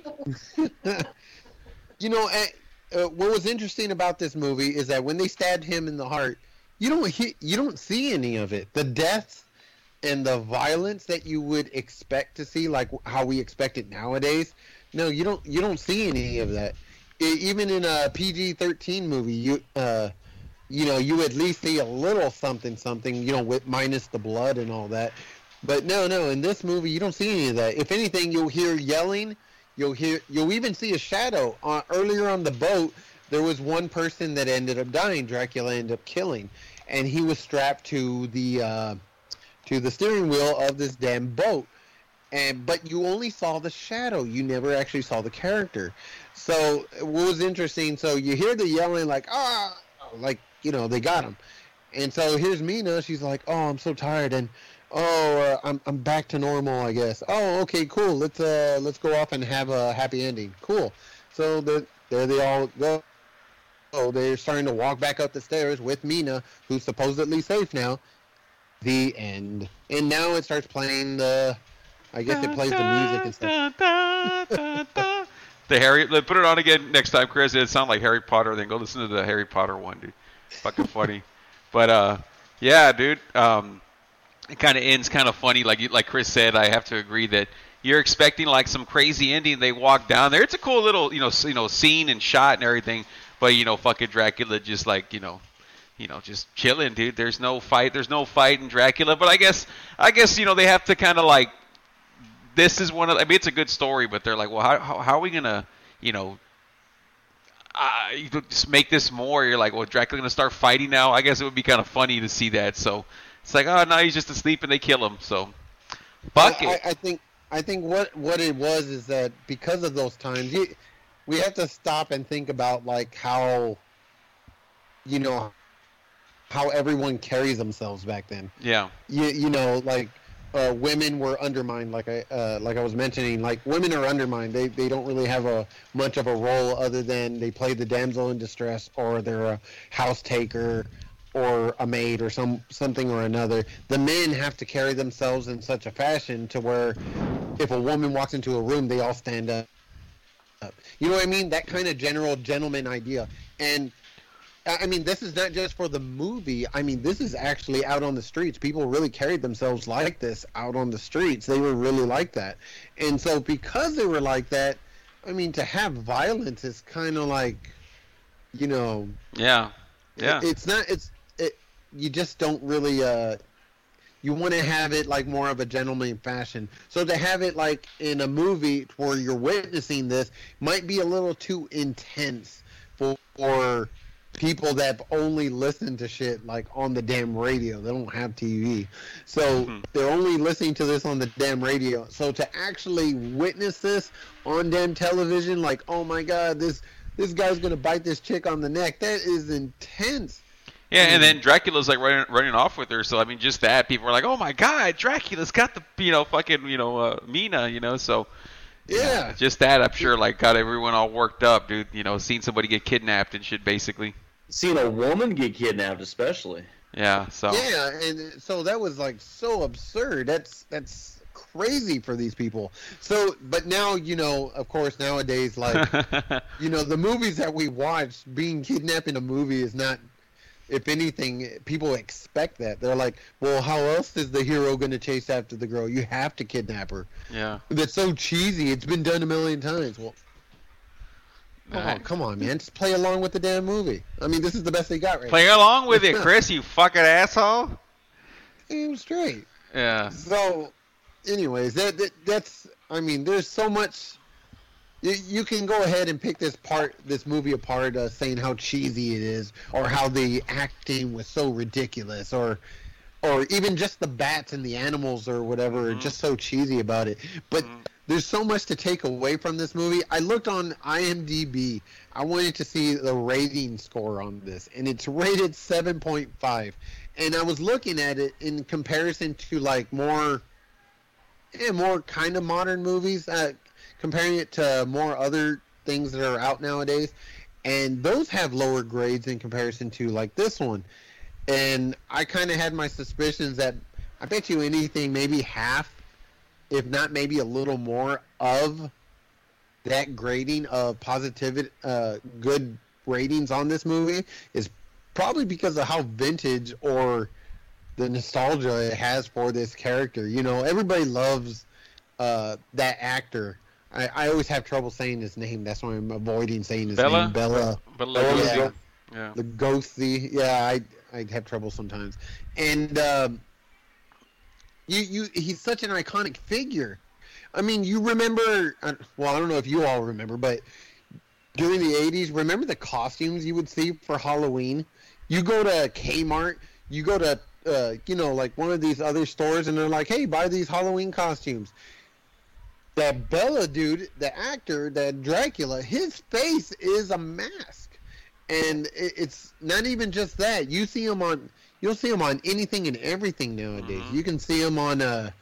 What was interesting about this movie is that when they stabbed him in the heart, you don't see any of it. The deaths and the violence that you would expect to see, like how we expect it nowadays. No, you don't see any of that. Even in a PG-13 movie, you at least see a little something, with minus the blood and all that. But no, in this movie, you don't see any of that. If anything, you'll hear yelling, You'll even see a shadow. Earlier on the boat, there was one person that ended up dying. Dracula ended up killing, and he was strapped to the steering wheel of this damn boat. But you only saw the shadow. You never actually saw the character. So what was interesting? So you hear the yelling like like they got him. And so here's Mina. She's like, "Oh, I'm so tired, and I'm back to normal, I guess." "Oh, okay, cool. Let's go off and have a happy ending." Cool. So there they all go. Oh, they're starting to walk back up the stairs with Mina, who's supposedly safe now. The end. And now it starts playing I guess it plays the music and stuff. They put it on again next time, Chris. It sounds like Harry Potter. Then go listen to the Harry Potter one, dude. Fucking funny. But yeah, dude. It kind of ends kind of funny, like Chris said. I have to agree that you're expecting like some crazy ending. They walk down there. It's a cool little scene and shot and everything. But fucking Dracula just like just chilling, dude. There's no fight in Dracula. But I guess they have to kind of like. This is one of. I mean, it's a good story, but they're like, well, how are we gonna, just make this more? You're like, well, Dracula gonna start fighting now? I guess it would be kind of funny to see that. So it's like, oh, no, he's just asleep and they kill him. So fuck it. I think what it was is that because of those times, we have to stop and think about like how everyone carries themselves back then. Yeah. Like. Women were undermined, like I was mentioning. Like women are undermined. They don't really have much of a role other than they play the damsel in distress, or they're a house taker, or a maid, or something or another. The men have to carry themselves in such a fashion to where if a woman walks into a room, they all stand up. You know what I mean? That kind of general gentleman idea. And I mean, this is not just for the movie. I mean, this is actually out on the streets. People really carried themselves like this out on the streets. They were really like that. And so because they were like that, I mean, to have violence is kind of like, Yeah. You just don't really, you want to have it like more of a gentleman fashion. So to have it like in a movie where you're witnessing this might be a little too intense for people that only listen to shit like on the damn radio. They don't have TV. So they're only listening to this on the damn radio. So to actually witness this on damn television, like, oh my God, this guy's going to bite this chick on the neck. That is intense. Yeah, and then Dracula's like running off with her. So I mean, just that people are like, "Oh my God, Dracula's got the Mina," So yeah, just that I'm sure like got everyone all worked up, dude. Seeing somebody get kidnapped and shit, basically. Seeing a woman get kidnapped, especially. Yeah. So. Yeah, and so that was like so absurd. That's crazy for these people. So, but now of course, nowadays, like the movies that we watch, being kidnapped in a movie is not. If anything, people expect that. They're like, well, how else is the hero going to chase after the girl? You have to kidnap her. Yeah. That's so cheesy. It's been done a million times. Well, come on, man. Just play along with the damn movie. I mean, this is the best they got right Play now. along with it, Chris, you fucking asshole. Damn straight. Yeah. So, anyways, that's, I mean, there's so much. You can go ahead and pick this movie apart, saying how cheesy it is, or how the acting was so ridiculous, or even just the bats and the animals or whatever are just so cheesy about it. But there's so much to take away from this movie. I looked on IMDb. I wanted to see the rating score on this, and it's rated 7.5. And I was looking at it in comparison to like more kind of modern movies. Comparing it to more other things that are out nowadays, and those have lower grades in comparison to like this one. And I kind of had my suspicions that I bet you anything, maybe half, if not maybe a little more of that grading of positivity, good ratings on this movie is probably because of how vintage or the nostalgia it has for this character. Everybody loves that actor. I always have trouble saying his name. That's why I'm avoiding saying his name. Bela Lugosi. Yeah. Lugosi. Yeah, I have trouble sometimes. And he's such an iconic figure. I mean, you remember, well, I don't know if you all remember, but during the 80s, remember the costumes you would see for Halloween? You go to Kmart, you go to, like one of these other stores, and they're like, hey, buy these Halloween costumes. That Bela dude, the actor, that Dracula, his face is a mask. And it's not even just that. You'll see him on anything and everything nowadays. Mm-hmm. You can see him on a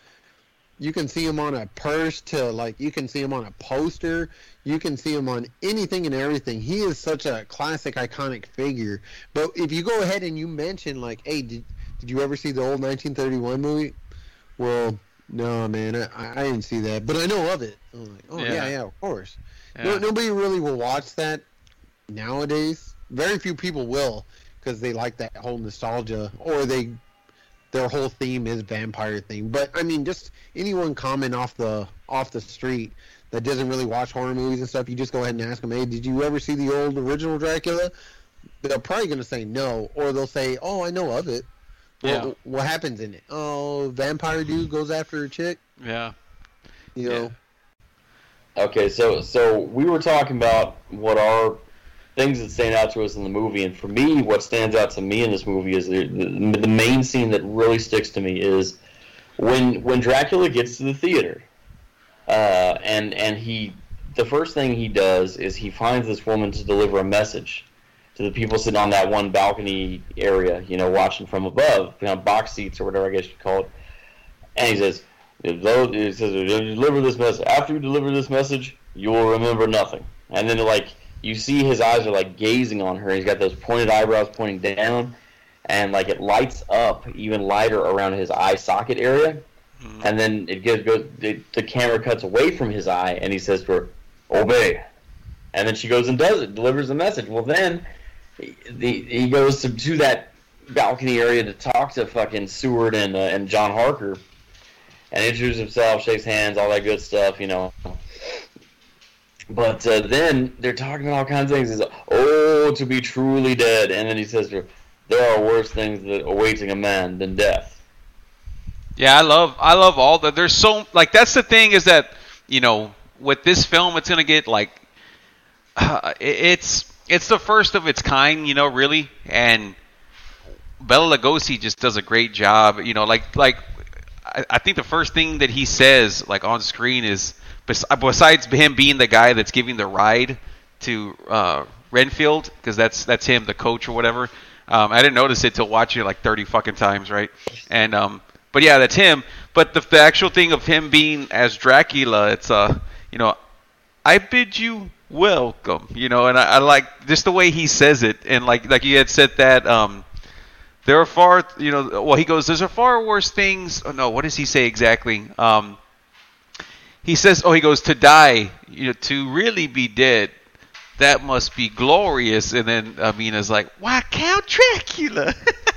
purse you can see him on a poster. You can see him on anything and everything. He is such a classic, iconic figure. But if you go ahead and you mention, like, hey, did you ever see the old 1931 movie? Well, no, man, I didn't see that. But I know of it. I'm like, oh, yeah, of course. Yeah. Nobody really will watch that nowadays. Very few people will, because they like that whole nostalgia, or their whole theme is vampire theme. But I mean, just anyone comment off the street that doesn't really watch horror movies and stuff, you just go ahead and ask them, hey, did you ever see the old original Dracula? They're probably going to say no, or they'll say, oh, I know of it. Yeah. What happens in it? Oh, vampire dude goes after a chick? Yeah. You know? Okay, so we were talking about what are things that stand out to us in the movie, and for me, what stands out to me in this movie is the main scene that really sticks to me is when Dracula gets to the theater, and the first thing he does is he finds this woman to deliver a message to the people sitting on that one balcony area, watching from above, box seats or whatever I guess you call it, and he says, deliver this message. After you deliver this message, you will remember nothing. And then you see his eyes are gazing on her. He's got those pointed eyebrows pointing down, and it lights up even lighter around his eye socket area. Mm-hmm. And then the camera cuts away from his eye, and he says to her, "Obey." And then she goes and does it, delivers the message. Well, then he goes to that balcony area to talk to fucking Seward and John Harker, and introduces himself, shakes hands, all that good stuff, But then they're talking about all kinds of things. He's like, oh, to be truly dead. And then he says to her, there are worse things that awaiting a man than death. Yeah, I love all that. There's so, that's the thing is that, with this film, it's going to get, it's the first of its kind, really. And Bela Lugosi just does a great job, I think the first thing that he says, on screen is, besides him being the guy that's giving the ride to Renfield, because that's him, the coach or whatever. I didn't notice it till watching it 30 fucking times, right? And but yeah, that's him. But the actual thing of him being as Dracula, it's I bid you welcome, and I like just the way he says it, and like you had said that there are far, he goes, there's far worse things. Oh no, what does he say exactly? He says, he goes, to die, to really be dead, that must be glorious. And then Amina's like, why, Count Dracula?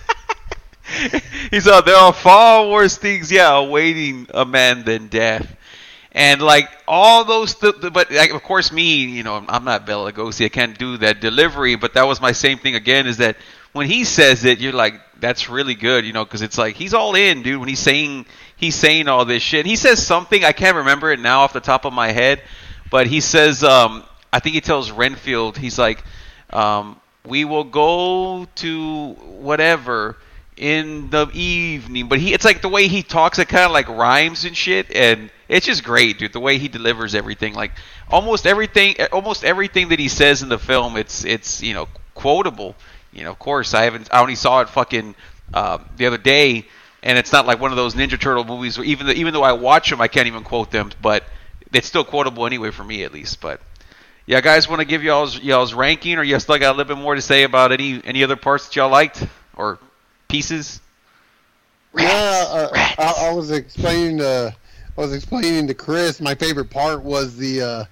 He's there are far worse things, awaiting a man than death. And all those, but of course me, I'm not Bela Lugosi, I can't do that delivery, but that was my same thing again, is that when he says it, you're like, that's really good, because it's he's all in, dude, when he's saying all this shit. He says something, I can't remember it now off the top of my head, but he says, I think he tells Renfield, he's like, we will go to whatever in the evening, but it's the way he talks, it kind of rhymes and shit, and it's just great, dude, the way he delivers everything, almost everything that he says in the film, it's quotable. Of course, I only saw it fucking the other day, and it's not like one of those Ninja Turtle movies where even though I watch them, I can't even quote them, but it's still quotable anyway for me at least. But yeah, guys, want to give y'all's ranking, or you still got a little bit more to say about any other parts that y'all liked or pieces? I was explaining to Chris. My favorite part was the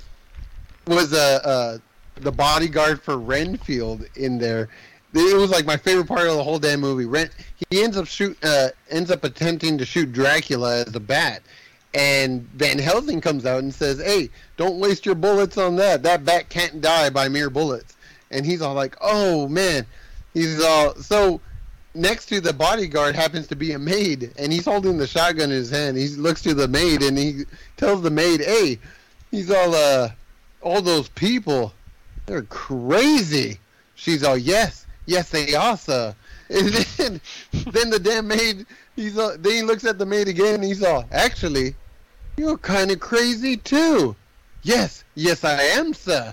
bodyguard for Renfield in there. It was my favorite part of the whole damn movie. He ends up attempting to shoot Dracula as a bat, and Van Helsing comes out and says, "Hey, don't waste your bullets on that. That bat can't die by mere bullets." And he's all like, "Oh man," he's all so. next to the bodyguard happens to be a maid, and he's holding the shotgun in his hand. He looks to the maid, and he tells the maid, "Hey, he's all those people, they're crazy." She's all, "Yes, they are, sir." And then the damn maid, then he looks at the maid again, and he's all, "Actually, you're kind of crazy too." Yes, I am, sir.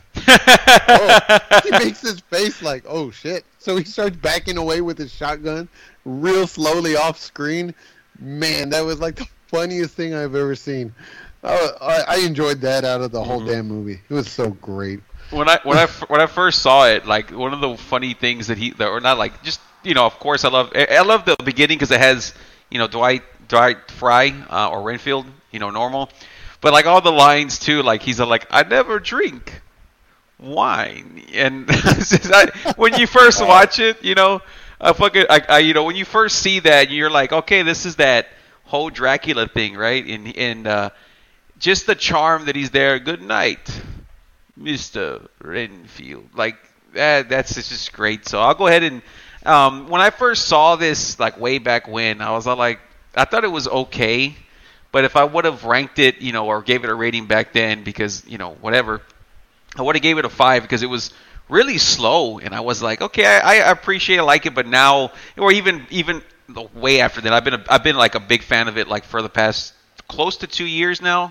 He makes his face like, "Oh shit." So he starts backing away with his shotgun real slowly off screen. Man, that was like the funniest thing I've ever seen. I enjoyed that out of the whole damn movie. It was so great. When I first saw it, like one of the funny things or not like, just, of course I love the beginning because it has, Dwight Fry or Renfield, normal, but like all the lines too, like he's like, "I never drink wine," and when you first watch it, when you first see that, you're like, okay, this is that whole Dracula thing, right? And just the charm that he's there. "Good night, Mr. Renfield." Like that's just great. So I'll go ahead and when I first saw this, like way back when, I was like, I thought it was okay, but if I would have ranked it, or gave it a rating back then, because whatever, I would have gave it a 5 because it was really slow, and I was like, okay, I appreciate it, I like it, but now, or even way after that, I've been like a big fan of it, like for the past close to 2 years now,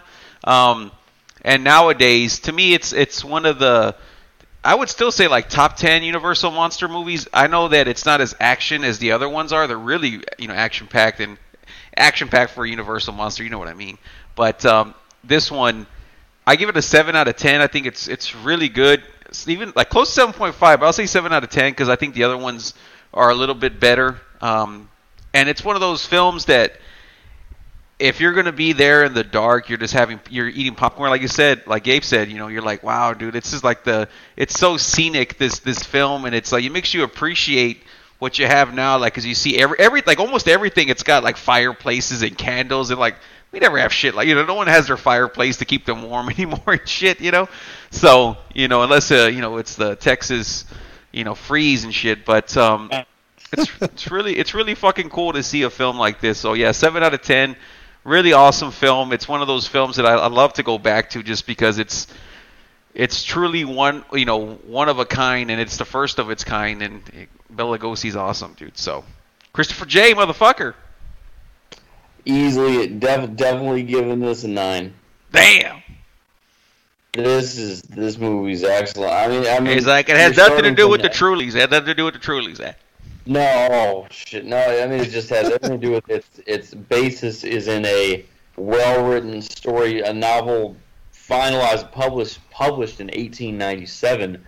and nowadays, to me, it's one of the, I would still say like top 10 Universal monster movies. I know that it's not as action as the other ones are. They're really action packed for Universal monster. You know what I mean? But this one, I give it a 7 out of 10. I think it's really good. It's even like close to 7.5, but I'll say 7 out of 10 because I think the other ones are a little bit better. And it's one of those films that if you're going to be there in the dark, you're eating popcorn, like you said, like Gabe said, you're like, wow, dude, it's just like it's so scenic, this film, and it's like, it makes you appreciate what you have now, like, because you see like almost everything, it's got like fireplaces and candles, and like, we never have shit, like, no one has their fireplace to keep them warm anymore and shit, so, unless, it's the Texas, freeze and shit, but, it's really fucking cool to see a film like this, so yeah, 7 out of 10, really awesome film. It's one of those films that I love to go back to just because it's truly one of a kind, and it's the first of its kind, and Bela Lugosi's awesome, dude. So, Christopher J, motherfucker. Easily, definitely giving this a 9. Damn. This movie's excellent. I mean, it's like it has nothing to do with the Trulies. It had nothing to do with the Trulies. No, shit. No, I mean, it just has everything to do with its basis is in a well-written story, a novel finalized, published in 1897.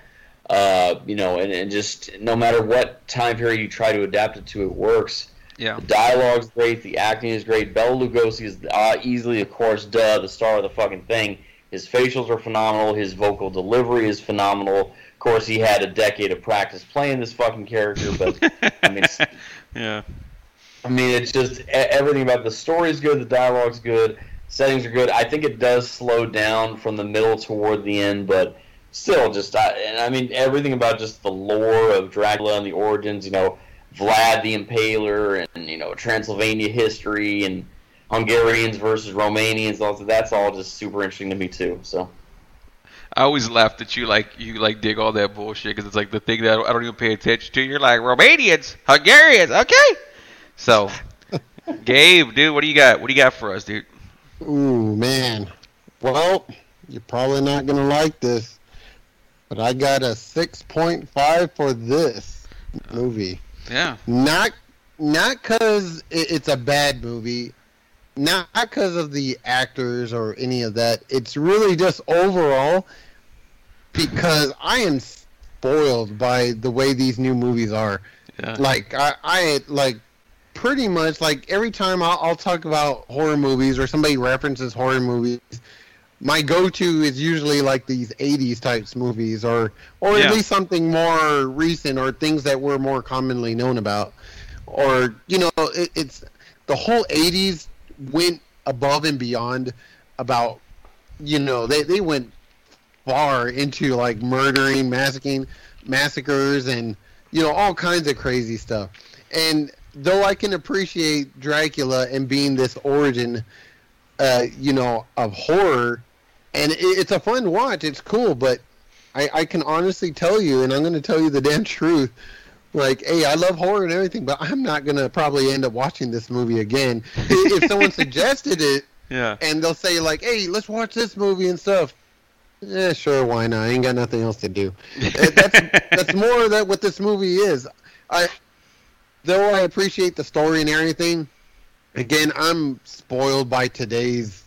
And just no matter what time period you try to adapt it to, it works. Yeah. The dialogue's great, the acting is great. Bela Lugosi is easily, of course, the star of the fucking thing. His facials are phenomenal. His vocal delivery is phenomenal. Of course, he had a decade of practice playing this fucking character, but I mean, yeah. I mean, it's just everything about the story is good, the dialogue's good, settings are good. I think it does slow down from the middle toward the end, but still, I mean, everything about just the lore of Dracula and the origins, Vlad the Impaler, and Transylvania history, and Hungarians versus Romanians, that's all just super interesting to me too. So. I always laughed at you dig all that bullshit because it's like the thing that I don't even pay attention to. You're like, Romanians, Hungarians, okay. So, Gabe, dude, what do you got? What do you got for us, dude? Ooh, man. Well, you're probably not gonna like this, but I got a 6.5 for this movie. Yeah. Not because it's a bad movie. Not because of the actors or any of that. It's really just overall because I am spoiled by the way these new movies are. Yeah. Like, I like pretty much, like, every time I'll talk about horror movies or somebody references horror movies, my go-to is usually like these 80s types movies or at least something more recent or things that we're more commonly known about. Or, it's the whole 80s went above and beyond about, they went far into like murdering, massacres, and all kinds of crazy stuff. And though I can appreciate Dracula and being this origin, of horror, and it's a fun watch. It's cool, but I can honestly tell you, and I'm going to tell you the damn truth. Like, hey, I love horror and everything, but I'm not going to probably end up watching this movie again. If someone suggested it, and they'll say, like, hey, let's watch this movie and stuff. Yeah, sure, why not? I ain't got nothing else to do. That's more that what this movie is. Though I appreciate the story and everything, again, I'm spoiled by today's,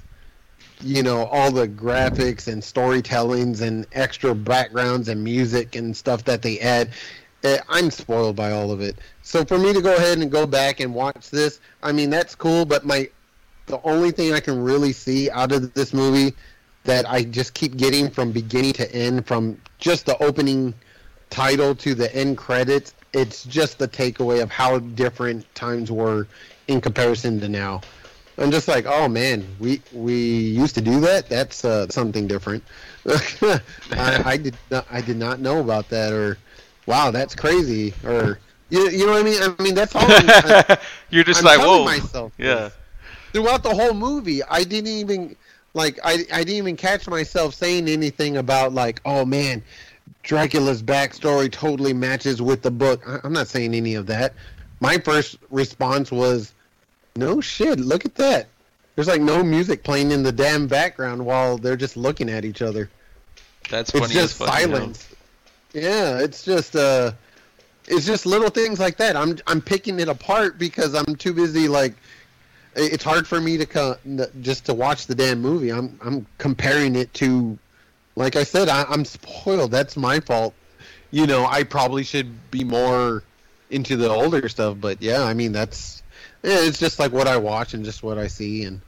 all the graphics and storytellings and extra backgrounds and music and stuff that they add. I'm spoiled by all of it. So for me to go ahead and go back and watch this, I mean, that's cool, but the only thing I can really see out of this movie that I just keep getting from beginning to end, from just the opening title to the end credits, it's just the takeaway of how different times were in comparison to now. I'm just like, oh man, we used to do that. That's something different. I did not know about that, or wow, that's crazy, or you know what I mean? I mean, that's all. You're just I'm like, telling whoa, myself yeah. this. Throughout the whole movie, I didn't even I didn't even catch myself saying anything about like, oh man, Dracula's backstory totally matches with the book. I'm not saying any of that. My first response was, no shit, look at that. There's like no music playing in the damn background while they're just looking at each other. That's funny. It's just silence. Yeah, it's just little things like that. I'm picking it apart because I'm too busy. Like, it's hard for me to just to watch the damn movie. I'm comparing it to, like I said, I'm spoiled. That's my fault. I probably should be more into the older stuff. But yeah, I mean it's just like what I watch and just what I see, and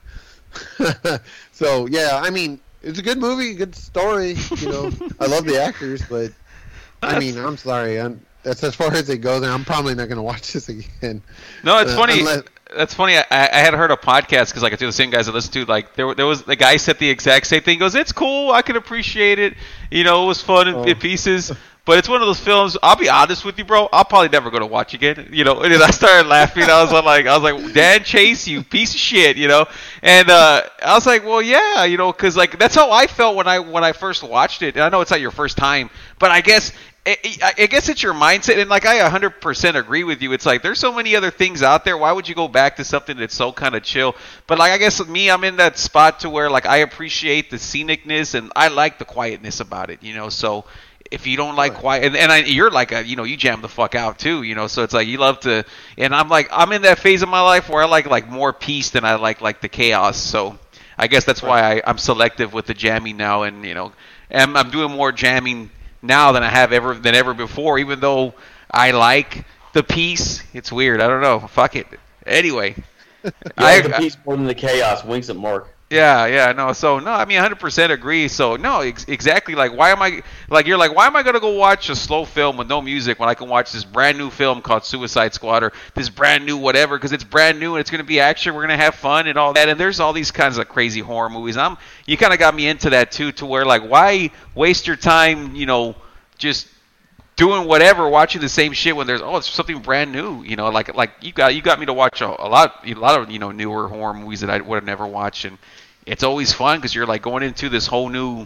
so yeah, I mean it's a good movie, good story. I love the actors, but I mean I'm sorry, that's as far as it goes, and I'm probably not going to watch this again. No, it's funny. That's funny. I had heard a podcast because like the same guys I listened to, like there was the guy said the exact same thing. He goes, it's cool. I can appreciate it. It was fun in pieces. But it's one of those films. I'll be honest with you, bro. I'll probably never go to watch again. And then I started laughing. I was like, Dan Chase, you piece of shit. And I was like, well, yeah, because like that's how I felt when I first watched it. And I know it's not your first time, but I guess it's your mindset, and like I 100% agree with you. It's like there's so many other things out there. Why would you go back to something that's so kind of chill? But like I guess I'm in that spot to where like I appreciate the scenicness and I like the quietness about it. So if you don't like quiet, and you're like you jam the fuck out too. So it's like you love to, and I'm in that phase of my life where I like more peace than I like the chaos. So I guess that's why I'm selective with the jamming now, and and I'm doing more jamming now than I have ever before, even though I like the peace. It's weird. I don't know. Fuck it. Anyway. I like the peace more than the chaos. Winks at Mark. Yeah, no. So, no, I mean, 100% agree. So, no, exactly. Like, why am I going to go watch a slow film with no music when I can watch this brand new film called Suicide Squad or this brand new whatever, because it's brand new and it's going to be action. We're going to have fun and all that. And there's all these kinds of crazy horror movies. You kind of got me into that, too, to where, like, why waste your time, just doing whatever, watching the same shit when it's something brand new, like you got me to watch a lot of newer horror movies that I would have never watched, and it's always fun because you're like going into this whole new,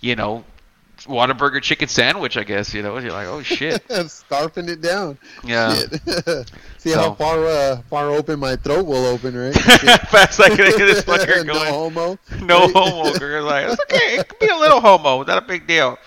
Whataburger chicken sandwich, I guess, you're like, oh shit, scarfing it down. Yeah. See how far open my throat will open, right? Fast I can get this fucker going. No homo. No homo. Girl. Like, it's okay. It could be a little homo. Not a big deal.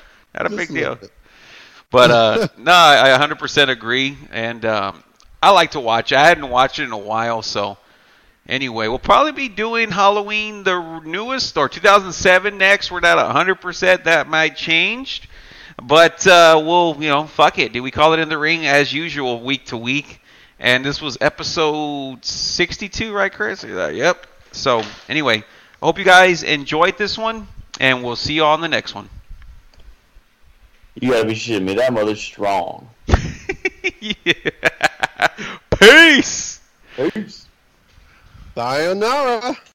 But no, I 100% agree, and I like to watch it. I hadn't watched it in a while, so anyway, we'll probably be doing Halloween, the newest, or 2007 next. We're not 100%. That might change, but we'll, fuck it. Did we call it In the Ring as usual, week to week? And this was episode 62, right, Chris? Yep. So anyway, I hope you guys enjoyed this one, and we'll see you on the next one. You gotta be shitting me. That mother's strong. Yeah. Peace. Peace. Sayonara.